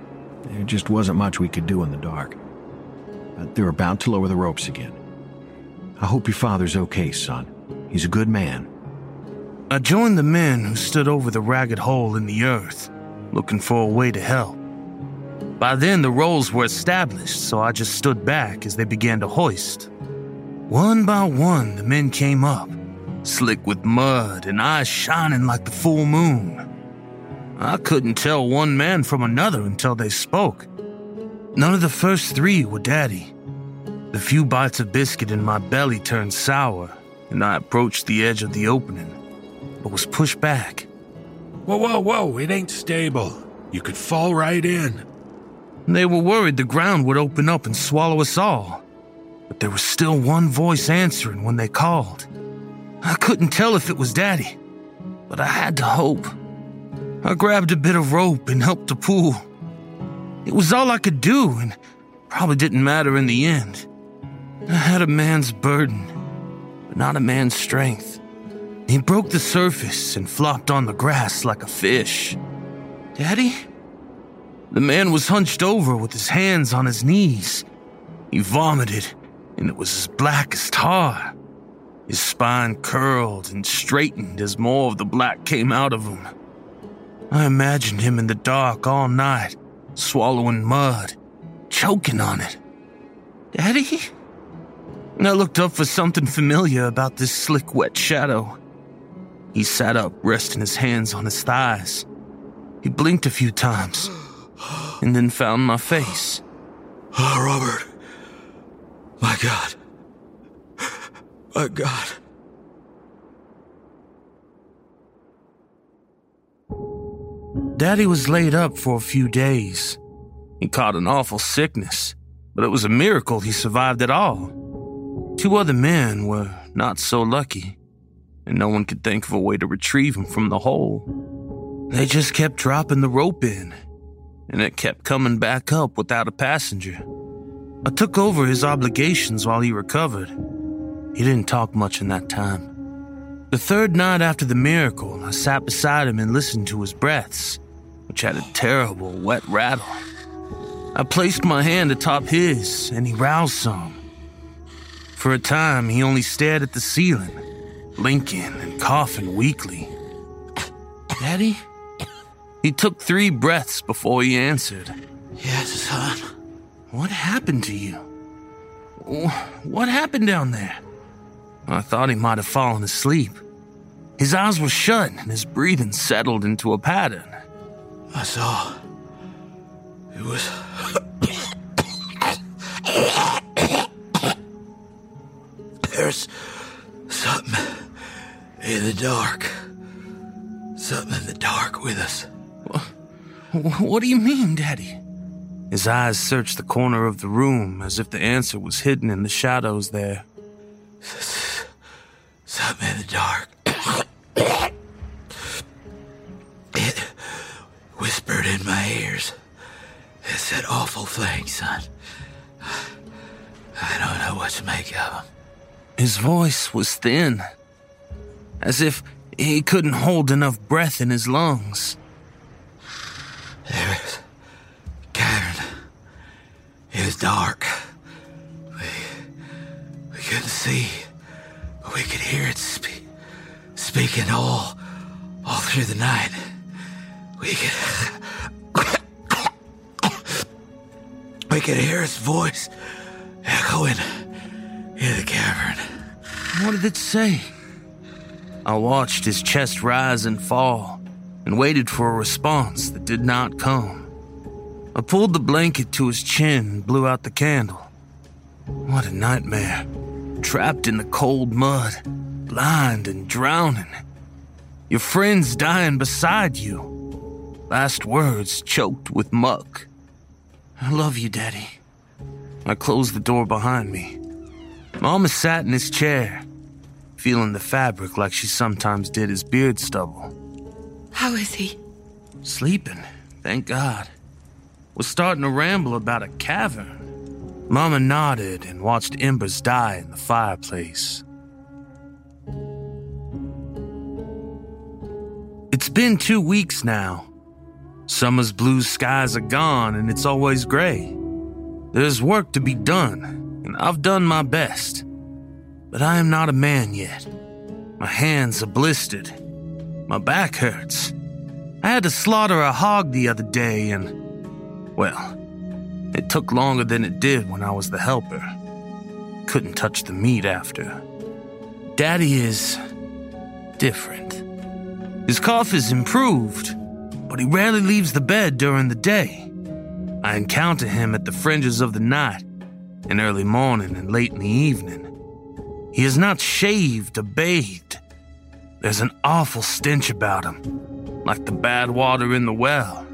There just wasn't much we could do in the dark. But they're about to lower the ropes again. I hope your father's okay, son. He's a good man. I joined the men who stood over the ragged hole in the earth, looking for a way to help. By then, the rolls were established, so I just stood back as they began to hoist. One by one, the men came up, slick with mud and eyes shining like the full moon. I couldn't tell one man from another until they spoke. None of the first three were Daddy. The few bites of biscuit in my belly turned sour, and I approached the edge of the opening, but was pushed back. Whoa, whoa, whoa, it ain't stable. You could fall right in. They were worried the ground would open up and swallow us all, but there was still one voice answering when they called. I couldn't tell if it was Daddy, but I had to hope. I grabbed a bit of rope and helped to pull. It was all I could do, and probably didn't matter in the end. I had a man's burden, but not a man's strength. He broke the surface and flopped on the grass like a fish. Daddy? The man was hunched over with his hands on his knees. He vomited, and it was as black as tar. His spine curled and straightened as more of the black came out of him. I imagined him in the dark all night, swallowing mud, choking on it. Daddy? I looked up for something familiar about this slick, wet shadow. He sat up, resting his hands on his thighs. He blinked a few times, and then found my face. Oh, Robert. My God. My God. Daddy was laid up for a few days. He caught an awful sickness, but it was a miracle he survived at all. Two other men were not so lucky, and no one could think of a way to retrieve him from the hole. They just kept dropping the rope in, and it kept coming back up without a passenger. I took over his obligations while he recovered. He didn't talk much in that time. The third night after the miracle, I sat beside him and listened to his breaths, which had a terrible, wet rattle. I placed my hand atop his, and he roused some. For a time, he only stared at the ceiling, blinking and coughing weakly. Daddy? He took three breaths before he answered. Yes, son. What happened to you? What happened down there? I thought he might have fallen asleep. His eyes were shut and his breathing settled into a pattern. I saw. It was... There's something in the dark. Something in the dark with us. What do you mean, Daddy? His eyes searched the corner of the room as if the answer was hidden in the shadows there. Something in the dark. It whispered in my ears. It said awful things, son. I don't know what to make of them. His voice was thin, as if he couldn't hold enough breath in his lungs. There was a cavern. It was dark. We, we couldn't see, but we could hear it speak, speaking all, all through the night. We could, we could hear its voice echoing in the cavern. What did it say? I watched his chest rise and fall and waited for a response that did not come. I pulled the blanket to his chin and blew out the candle. What a nightmare. Trapped in the cold mud, blind and drowning. Your friends dying beside you. Last words choked with muck. I love you, Daddy. I closed the door behind me. Mama sat in his chair, feeling the fabric like she sometimes did his beard stubble. How is he? Sleeping, thank God. Was starting to ramble about a cavern. Mama nodded and watched embers die in the fireplace. It's been two weeks now. Summer's blue skies are gone and it's always gray. There's work to be done, and I've done my best. But I am not a man yet. My hands are blistered. My back hurts. I had to slaughter a hog the other day and, well, it took longer than it did when I was the helper. Couldn't touch the meat after. Daddy is different. His cough is improved, but he rarely leaves the bed during the day. I encounter him at the fringes of the night, in early morning and late in the evening. He is not shaved or bathed. There's an awful stench about him, like the bad water in the well.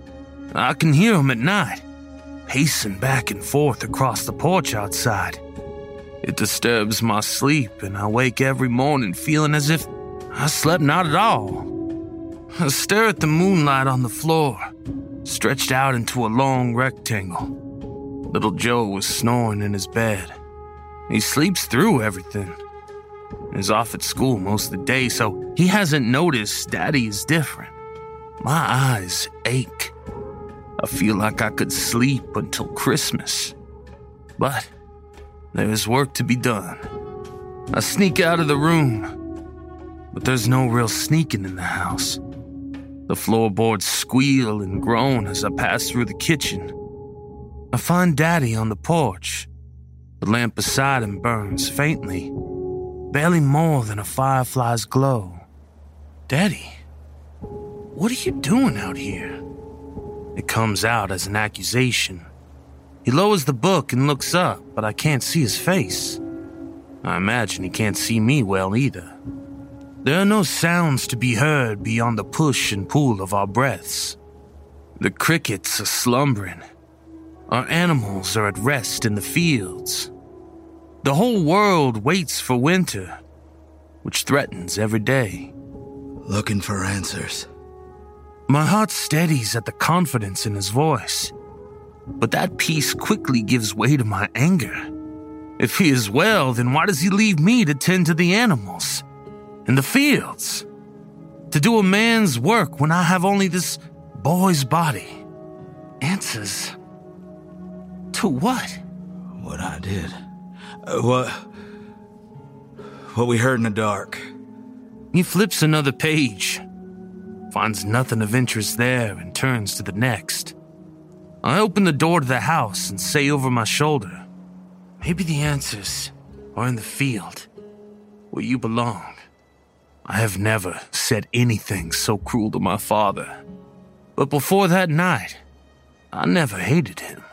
I can hear him at night, pacing back and forth across the porch outside. It disturbs my sleep, and I wake every morning feeling as if I slept not at all. I stare at the moonlight on the floor, stretched out into a long rectangle. Little Joe was snoring in his bed. He sleeps through everything. He's off at school most of the day, so he hasn't noticed Daddy is different. My eyes ache. I feel like I could sleep until Christmas. But there is work to be done. I sneak out of the room, but there's no real sneaking in the house. The floorboards squeal and groan as I pass through the kitchen. I find Daddy on the porch. The lamp beside him burns faintly, barely more than a firefly's glow. Daddy, what are you doing out here? It comes out as an accusation. He lowers the book and looks up, but I can't see his face. I imagine he can't see me well either. There are no sounds to be heard beyond the push and pull of our breaths. The crickets are slumbering. Our animals are at rest in the fields. The whole world waits for winter, which threatens every day. Looking for answers. My heart steadies at the confidence in his voice, but that peace quickly gives way to my anger. If he is well, then why does he leave me to tend to the animals in the fields? To do a man's work when I have only this boy's body? Answers to what? What I did. Uh, what... What we heard in the dark. He flips another page, finds nothing of interest there, and turns to the next. I open the door to the house and say over my shoulder, maybe the answers are in the field, where you belong. I have never said anything so cruel to my father, but before that night, I never hated him.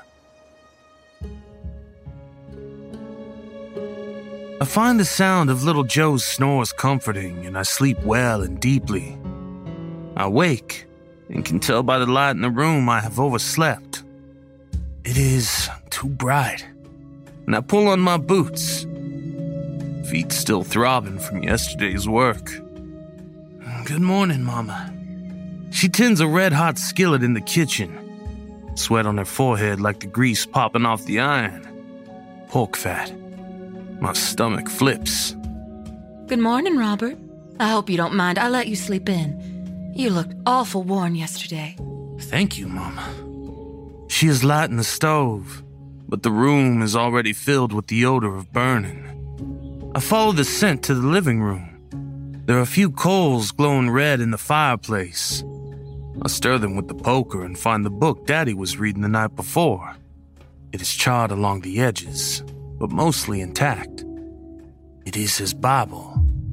I find the sound of little Joe's snores comforting, and I sleep well and deeply. I wake and can tell by the light in the room I have overslept. It is too bright, and I pull on my boots, feet still throbbing from yesterday's work. Good morning, Mama. She tends a red-hot skillet in the kitchen, sweat on her forehead like the grease popping off the iron. Pork fat. My stomach flips. Good morning, Robert. I hope you don't mind. I let you sleep in. You looked awful worn yesterday. Thank you, Mama. She is lighting the stove, but the room is already filled with the odor of burning. I follow the scent to the living room. There are a few coals glowing red in the fireplace. I stir them with the poker and find the book Daddy was reading the night before. It is charred along the edges, but mostly intact. It is his Bible.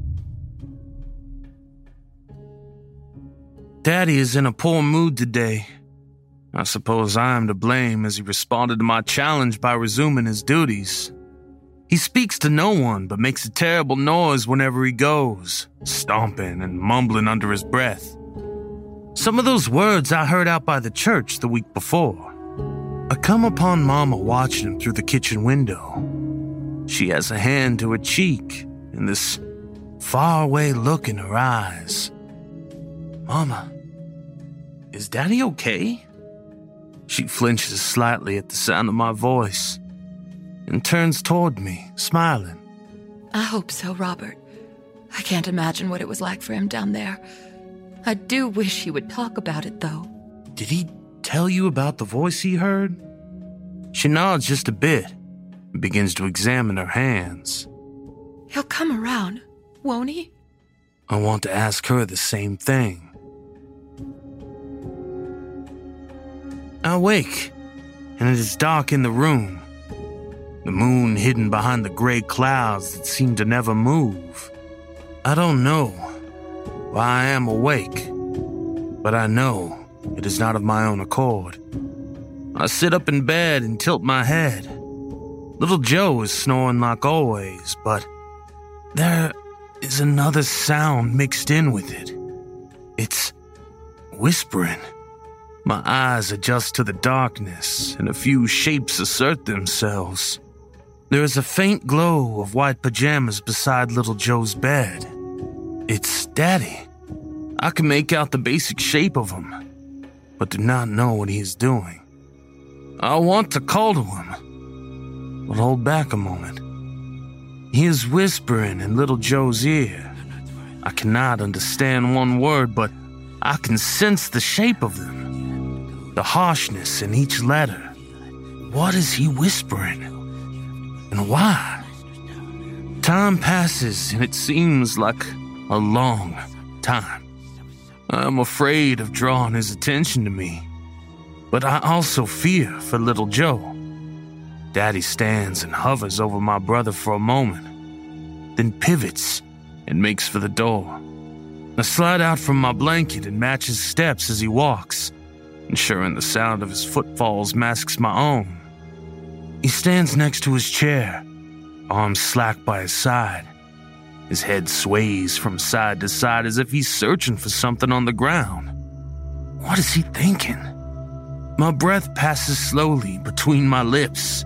Daddy is in a poor mood today. I suppose I am to blame as he responded to my challenge by resuming his duties. He speaks to no one but makes a terrible noise whenever he goes, stomping and mumbling under his breath. Some of those words I heard out by the church the week before. I come upon Mama watching him through the kitchen window. She has a hand to her cheek and this faraway look in her eyes. Mama, is Daddy okay? She flinches slightly at the sound of my voice and turns toward me, smiling. I hope so, Robert. I can't imagine what it was like for him down there. I do wish he would talk about it, though. Did he tell you about the voice he heard? She nods just a bit and begins to examine her hands. He'll come around, won't he? I want to ask her the same thing. I wake, and it is dark in the room. The moon hidden behind the gray clouds that seem to never move. I don't know why I am awake, but I know it is not of my own accord. I sit up in bed and tilt my head. Little Joe is snoring like always, but there is another sound mixed in with it. It's whispering. My eyes adjust to the darkness, and a few shapes assert themselves. There is a faint glow of white pajamas beside little Joe's bed. It's Daddy. I can make out the basic shape of him, but do not know what he is doing. I want to call to him, but hold back a moment. He is whispering in little Joe's ear. I cannot understand one word, but I can sense the shape of them, the harshness in each letter. What is he whispering? And why? Time passes, and it seems like a long time. I'm afraid of drawing his attention to me, but I also fear for little Joe. Daddy stands and hovers over my brother for a moment, then pivots and makes for the door. I slide out from my blanket and match his steps as he walks, ensuring the sound of his footfalls masks my own. He stands next to his chair, arms slack by his side. His head sways from side to side as if he's searching for something on the ground. What is he thinking? My breath passes slowly between my lips.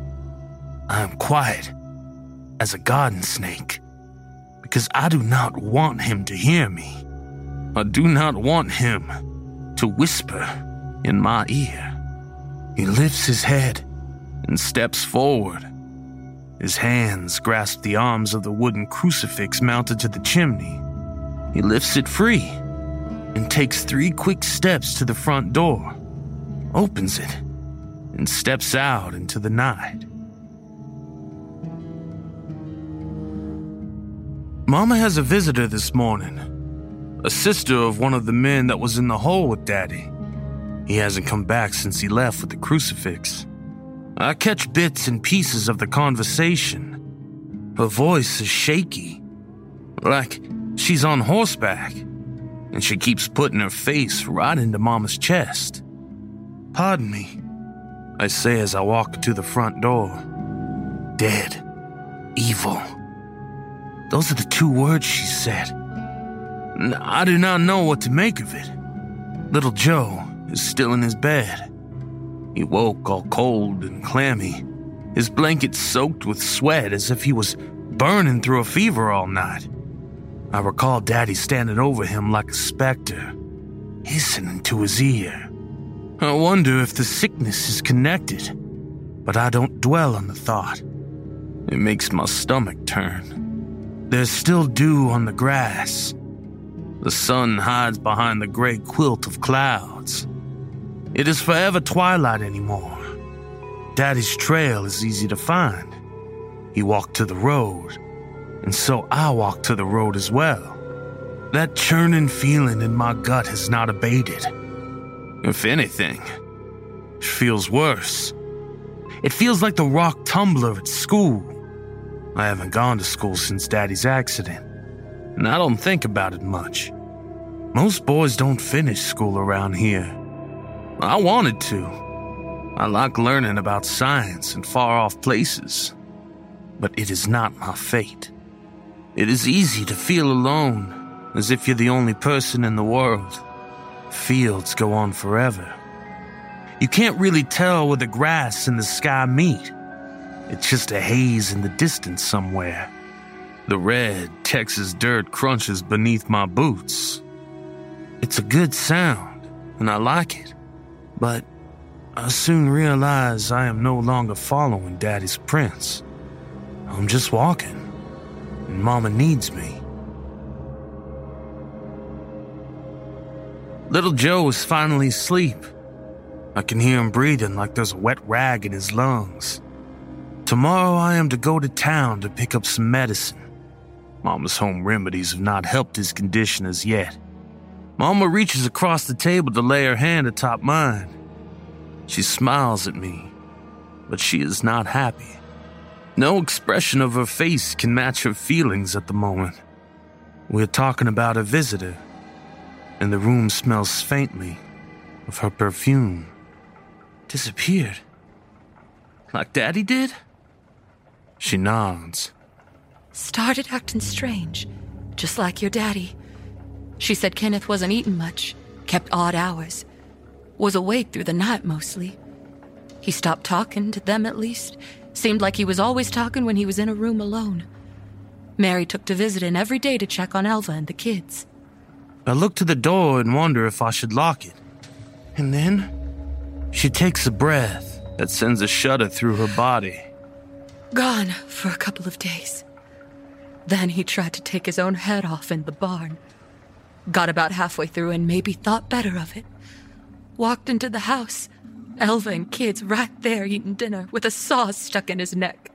I am quiet as a garden snake because I do not want him to hear me. I do not want him to whisper in my ear. He lifts his head and steps forward. His hands grasp the arms of the wooden crucifix mounted to the chimney. He lifts it free and takes three quick steps to the front door, opens it, and steps out into the night. Mama has a visitor this morning, a sister of one of the men that was in the hole with Daddy. He hasn't come back since he left with the crucifix. I catch bits and pieces of the conversation. Her voice is shaky, like she's on horseback, and she keeps putting her face right into Mama's chest. Pardon me, I say as I walk to the front door. Dead. Evil. Those are the two words she said. I do not know what to make of it. Little Joe is still in his bed. He woke all cold and clammy, his blanket soaked with sweat as if he was burning through a fever all night. I recall Daddy standing over him like a specter, hissing into his ear. I wonder if the sickness is connected, but I don't dwell on the thought. It makes my stomach turn. There's still dew on the grass. The sun hides behind the gray quilt of clouds. It is forever twilight anymore. Daddy's trail is easy to find. He walked to the road, and so I walked to the road as well. That churning feeling in my gut has not abated. If anything, it feels worse. It feels like the rock tumbler at school. I haven't gone to school since Daddy's accident, and I don't think about it much. Most boys don't finish school around here. I wanted to. I like learning about science and far-off places, but it is not my fate. It is easy to feel alone, as if you're the only person in the world. Fields go on forever. You can't really tell where the grass and the sky meet. It's just a haze in the distance somewhere. The red Texas dirt crunches beneath my boots. It's a good sound, and I like it. But I soon realize I am no longer following Daddy's prints. I'm just walking, and Mama needs me. Little Joe is finally asleep, I can hear him breathing like there's a wet rag in his lungs. Tomorrow I am to go to town to pick up some medicine. Mama's home remedies have not helped his condition as yet. Mama reaches across the table to lay her hand atop mine. She smiles at me, but she is not happy. No expression of her face can match her feelings at the moment. We're talking about a visitor, and the room smells faintly of her perfume. Disappeared. Like Daddy did? She nods. Started acting strange, just like your daddy. She said Kenneth wasn't eating much, kept odd hours, was awake through the night mostly. He stopped talking, to them at least. Seemed like he was always talking when he was in a room alone. Mary took to visiting every day to check on Elva and the kids. I look to the door and wonder if I should lock it. And then, she takes a breath that sends a shudder through her body. Gone for a couple of days. Then he tried to take his own head off in the barn. Got about halfway through and maybe thought better of it. Walked into the house. Elva and kids right there eating dinner with a saw stuck in his neck.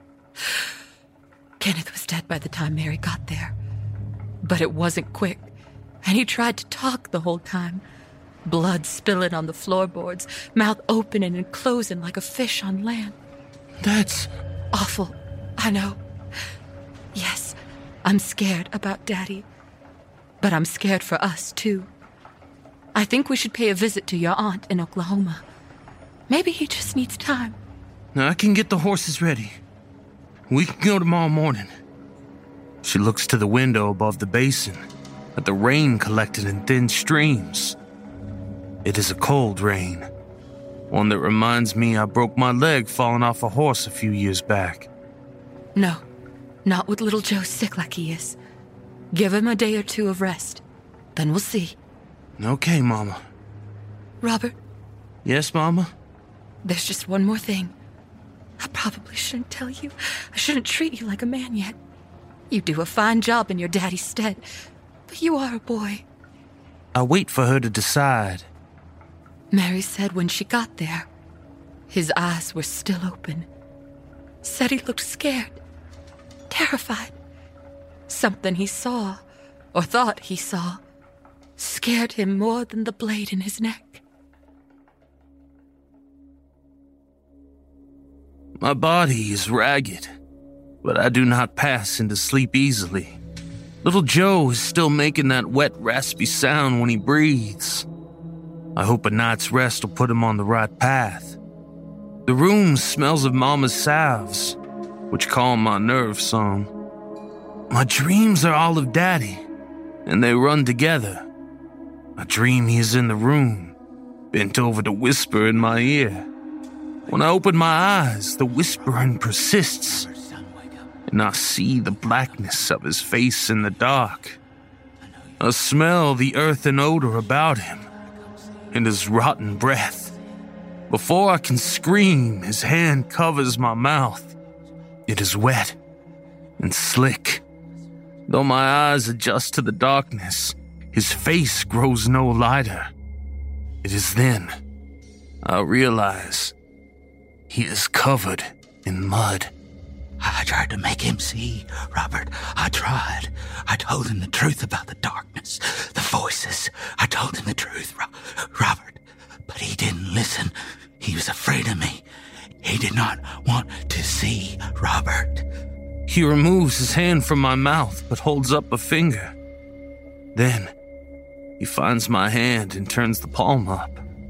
Kenneth was dead by the time Mary got there. But it wasn't quick, and he tried to talk the whole time. Blood spilling on the floorboards, mouth opening and closing like a fish on land. That's awful, I know. Yes, I'm scared about Daddy. But I'm scared for us, too. I think we should pay a visit to your aunt in Oklahoma. Maybe he just needs time. Now I can get the horses ready. We can go tomorrow morning. She looks to the window above the basin, at the rain collected in thin streams. It is a cold rain, one that reminds me I broke my leg falling off a horse a few years back. No, not with little Joe sick like he is. Give him a day or two of rest, then we'll see. Okay, Mama. Robert? Yes, Mama? There's just one more thing. I probably shouldn't tell you. I shouldn't treat you like a man yet. You do a fine job in your daddy's stead, but you are a boy. I wait for her to decide. Mary said when she got there, his eyes were still open. Said he looked scared, terrified. Something he saw, or thought he saw, scared him more than the blade in his neck. My body is ragged, but I do not pass into sleep easily. Little Joe is still making that wet, raspy sound when he breathes. I hope a night's rest will put him on the right path. The room smells of Mama's salves, which calm my nerves some. My dreams are all of Daddy, and they run together. I dream he is in the room, bent over to whisper in my ear. When I open my eyes, the whispering persists, and I see the blackness of his face in the dark. I smell the earthen odor about him, and his rotten breath. Before I can scream, his hand covers my mouth. It is wet and slick. Though my eyes adjust to the darkness, his face grows no lighter. It is then I realize he is covered in mud. I tried to make him see, Robert. I tried. I told him the truth about the darkness, the voices. I told him the truth, Ro- Robert. But he didn't listen. He was afraid of me. He did not want to see, Robert. He removes his hand from my mouth, but holds up a finger. Then, he finds my hand and turns the palm up.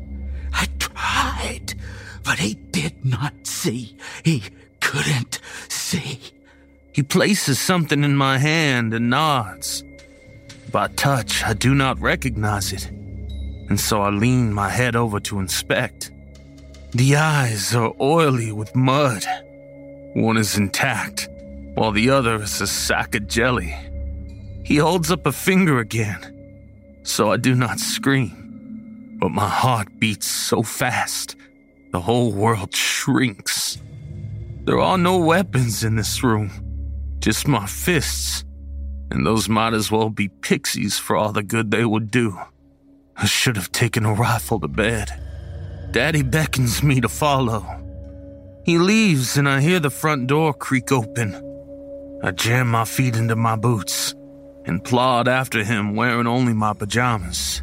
I tried, but he did not see. He couldn't see. He places something in my hand and nods. By touch, I do not recognize it, and so I lean my head over to inspect. The eyes are oily with mud. One is intact, while the other is a sack of jelly. He holds up a finger again, so I do not scream, but my heart beats so fast, the whole world shrinks. There are no weapons in this room, just my fists, and those might as well be pixies for all the good they would do. I should have taken a rifle to bed. Daddy beckons me to follow. He leaves and I hear the front door creak open. I jam my feet into my boots and plod after him wearing only my pajamas.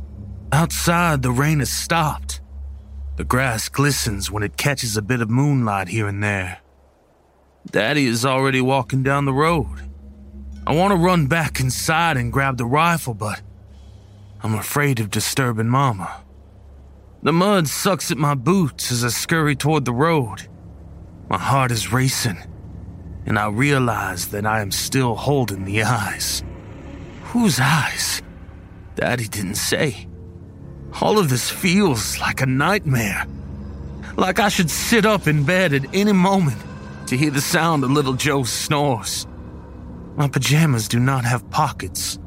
Outside, the rain has stopped. The grass glistens when it catches a bit of moonlight here and there. Daddy is already walking down the road. I want to run back inside and grab the rifle, but I'm afraid of disturbing Mama. The mud sucks at my boots as I scurry toward the road. My heart is racing, and I realize that I am still holding the eyes. Whose eyes? Daddy didn't say. All of this feels like a nightmare. Like I should sit up in bed at any moment to hear the sound of little Joe snores. My pajamas do not have pockets,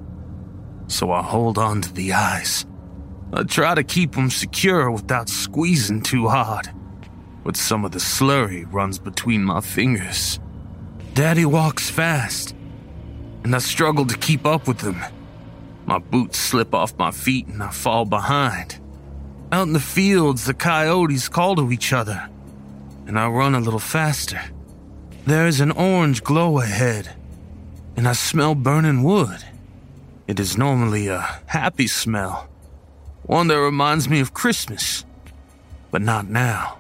so I hold on to the eyes. I try to keep them secure without squeezing too hard, but some of the slurry runs between my fingers. Daddy walks fast, and I struggle to keep up with him. My boots slip off my feet and I fall behind. Out in the fields, the coyotes call to each other, and I run a little faster. There is an orange glow ahead, and I smell burning wood. It is normally a happy smell, one that reminds me of Christmas, but not now.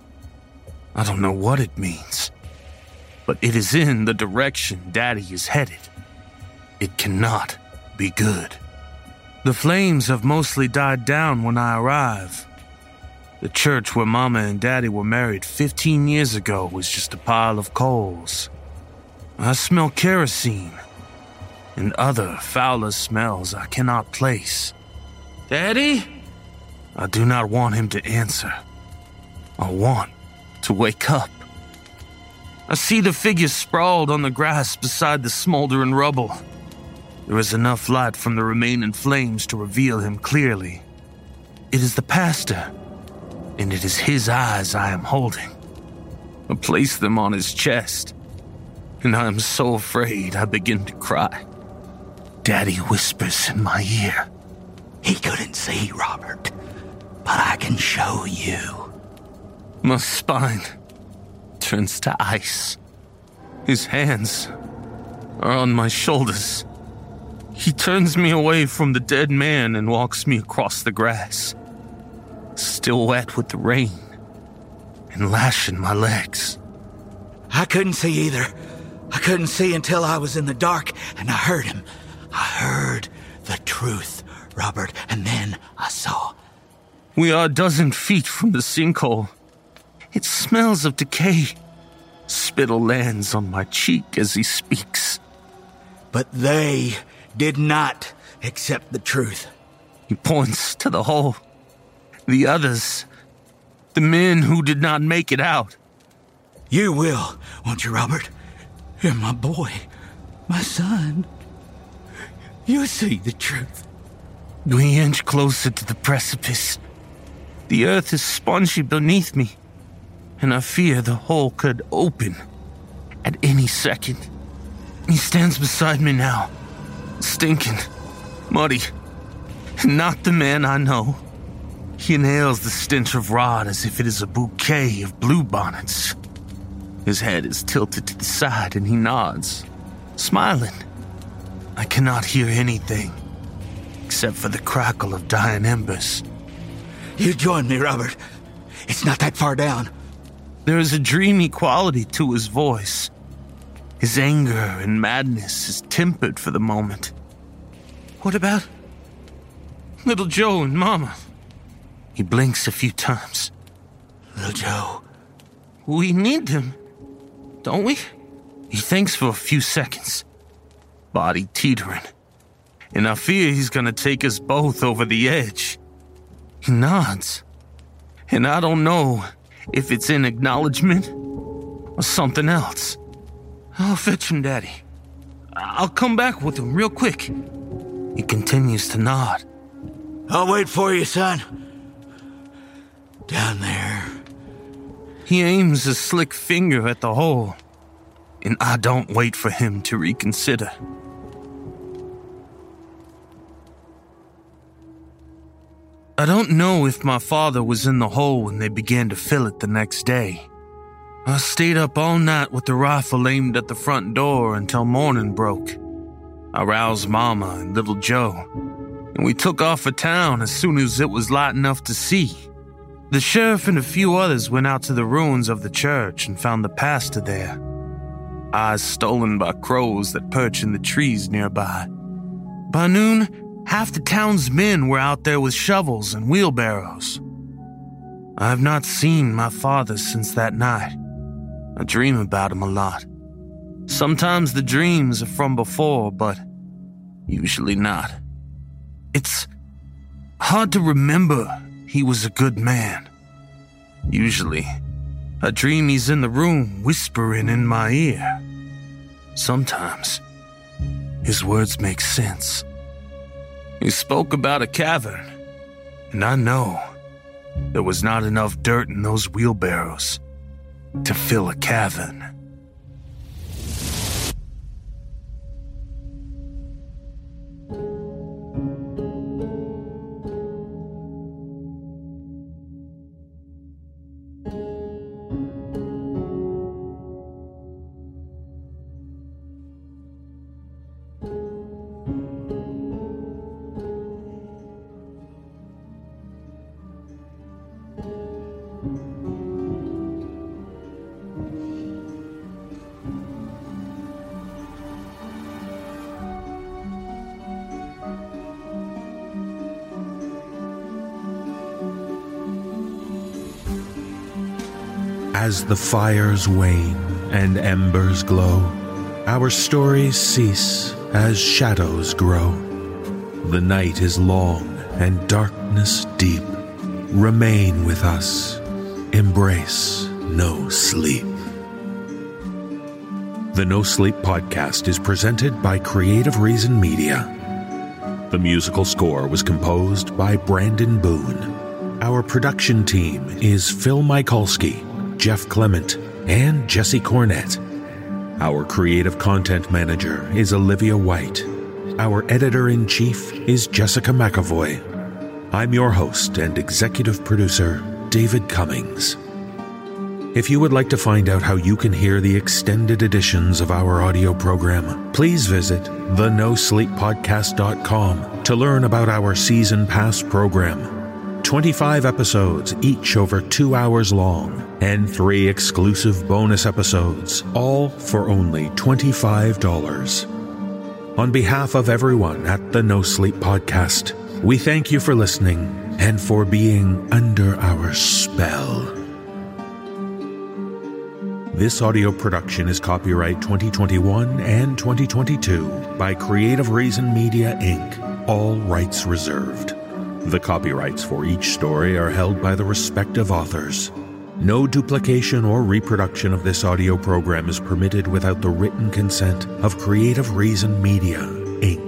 I don't know what it means, but it is in the direction Daddy is headed. It cannot be good. The flames have mostly died down when I arrive. The church where Mama and Daddy were married fifteen years ago was just a pile of coals. I smell kerosene and other fouler smells I cannot place. Daddy? I do not want him to answer. I want to wake up. I see the figure sprawled on the grass beside the smoldering rubble. There is enough light from the remaining flames to reveal him clearly. It is the pastor, and it is his eyes I am holding. I place them on his chest, and I am so afraid I begin to cry. Daddy whispers in my ear. He couldn't see, Robert, but I can show you. My spine turns to ice. His hands are on my shoulders. He turns me away from the dead man and walks me across the grass, still wet with the rain and lashing my legs. I couldn't see either. I couldn't see until I was in the dark and I heard him. I heard the truth, Robert, and then I saw. We are a dozen feet from the sinkhole. It smells of decay. Spittle lands on my cheek as he speaks. But they did not accept the truth. He points to the hole. The others, the men who did not make it out. You will, won't you, Robert? You're my boy, my son. You see the truth. We inch closer to the precipice. The earth is spongy beneath me, and I fear the hole could open at any second. He stands beside me now, stinking, muddy, and not the man I know. He inhales the stench of rot as if it is a bouquet of bluebonnets. His head is tilted to the side and he nods, smiling. I cannot hear anything except for the crackle of dying embers. You join me, Robert. It's not that far down. There is a dreamy quality to his voice. His anger and madness is tempered for the moment. What about little Joe and Mama? He blinks a few times. Little Joe. We need them, don't we? He thinks for a few seconds, body teetering, and I fear he's gonna take us both over the edge. He nods, and I don't know if it's in acknowledgement or something else. I'll fetch him, Daddy. I'll come back with him real quick. He continues to nod. I'll wait for you, son. Down there. He aims a slick finger at the hole, and I don't wait for him to reconsider. I don't know if my father was in the hole when they began to fill it the next day. I stayed up all night with the rifle aimed at the front door until morning broke. I roused Mama and little Joe, and we took off for town as soon as it was light enough to see. The sheriff and a few others went out to the ruins of the church and found the pastor there, eyes stolen by crows that perch in the trees nearby. By noon, half the town's men were out there with shovels and wheelbarrows. I have not seen my father since that night. I dream about him a lot. Sometimes the dreams are from before, but usually not. It's hard to remember he was a good man. Usually, I dream he's in the room whispering in my ear. Sometimes, his words make sense. He spoke about a cavern, and I know there was not enough dirt in those wheelbarrows to fill a cavern. As the fires wane and embers glow, our stories cease as shadows grow. The night is long and darkness deep. Remain with us. Embrace no sleep. The No Sleep podcast is presented by Creative Reason Media. The musical score was composed by Brandon Boone. Our production team is Phil Michalski, Jeff Clement, and Jesse Cornett. Our creative content manager is Olivia White. Our editor-in-chief is Jessica McAvoy. I'm your host and executive producer, David Cummings. If you would like to find out how you can hear the extended editions of our audio program, please visit the no sleep podcast dot com to learn about our season pass program. twenty-five episodes, each over two hours long, and three exclusive bonus episodes, all for only twenty-five dollars. On behalf of everyone at the No Sleep Podcast, we thank you for listening and for being under our spell. This audio production is copyright twenty twenty-one and twenty twenty-two by Creative Reason Media, Incorporated. All rights reserved. The copyrights for each story are held by the respective authors. No duplication or reproduction of this audio program is permitted without the written consent of Creative Reason Media, Incorporated.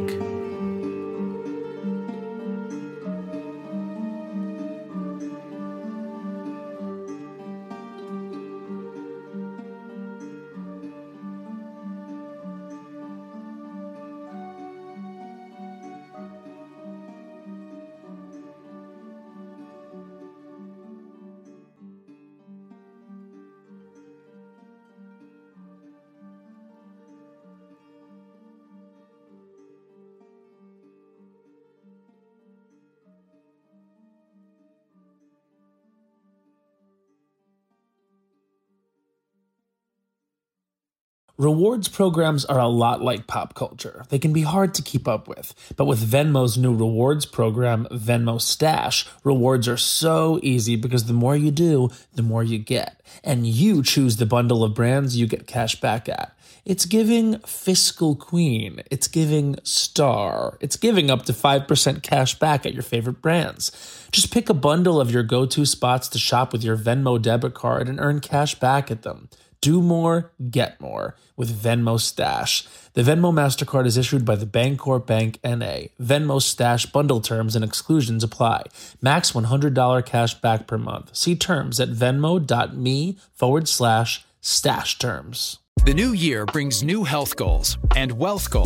Rewards programs are a lot like pop culture. They can be hard to keep up with. But with Venmo's new rewards program, Venmo Stash, rewards are so easy because the more you do, the more you get. And you choose the bundle of brands you get cash back at. It's giving Fiscal Queen. It's giving Star. It's giving up to five percent cash back at your favorite brands. Just pick a bundle of your go-to spots to shop with your Venmo debit card and earn cash back at them. Do more, get more with Venmo Stash. The Venmo MasterCard is issued by the Bancorp Bank N A. Venmo Stash bundle terms and exclusions apply. Max one hundred dollars cash back per month. See terms at venmo.me forward slash stash terms. The new year brings new health goals and wealth goals.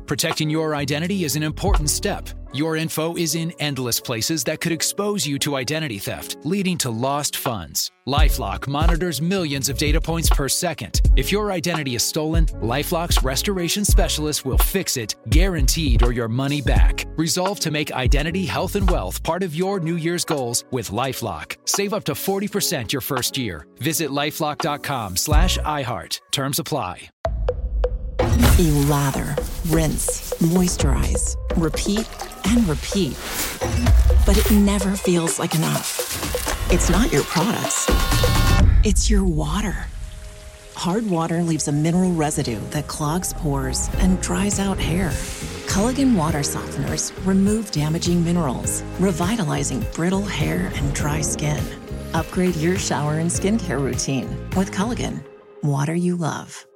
Protecting your identity is an important step. Your info is in endless places that could expose you to identity theft, leading to lost funds. LifeLock monitors millions of data points per second. If your identity is stolen, LifeLock's restoration specialist will fix it, guaranteed, or your money back. Resolve to make identity, health, and wealth part of your New Year's goals with LifeLock. Save up to forty percent your first year. Visit LifeLock.com slash iHeart. Terms apply. You lather, rinse, moisturize, repeat, and repeat. But it never feels like enough. It's not your products. It's your water. Hard water leaves a mineral residue that clogs pores and dries out hair. Culligan water softeners remove damaging minerals, revitalizing brittle hair and dry skin. Upgrade your shower and skincare routine with Culligan, water you love.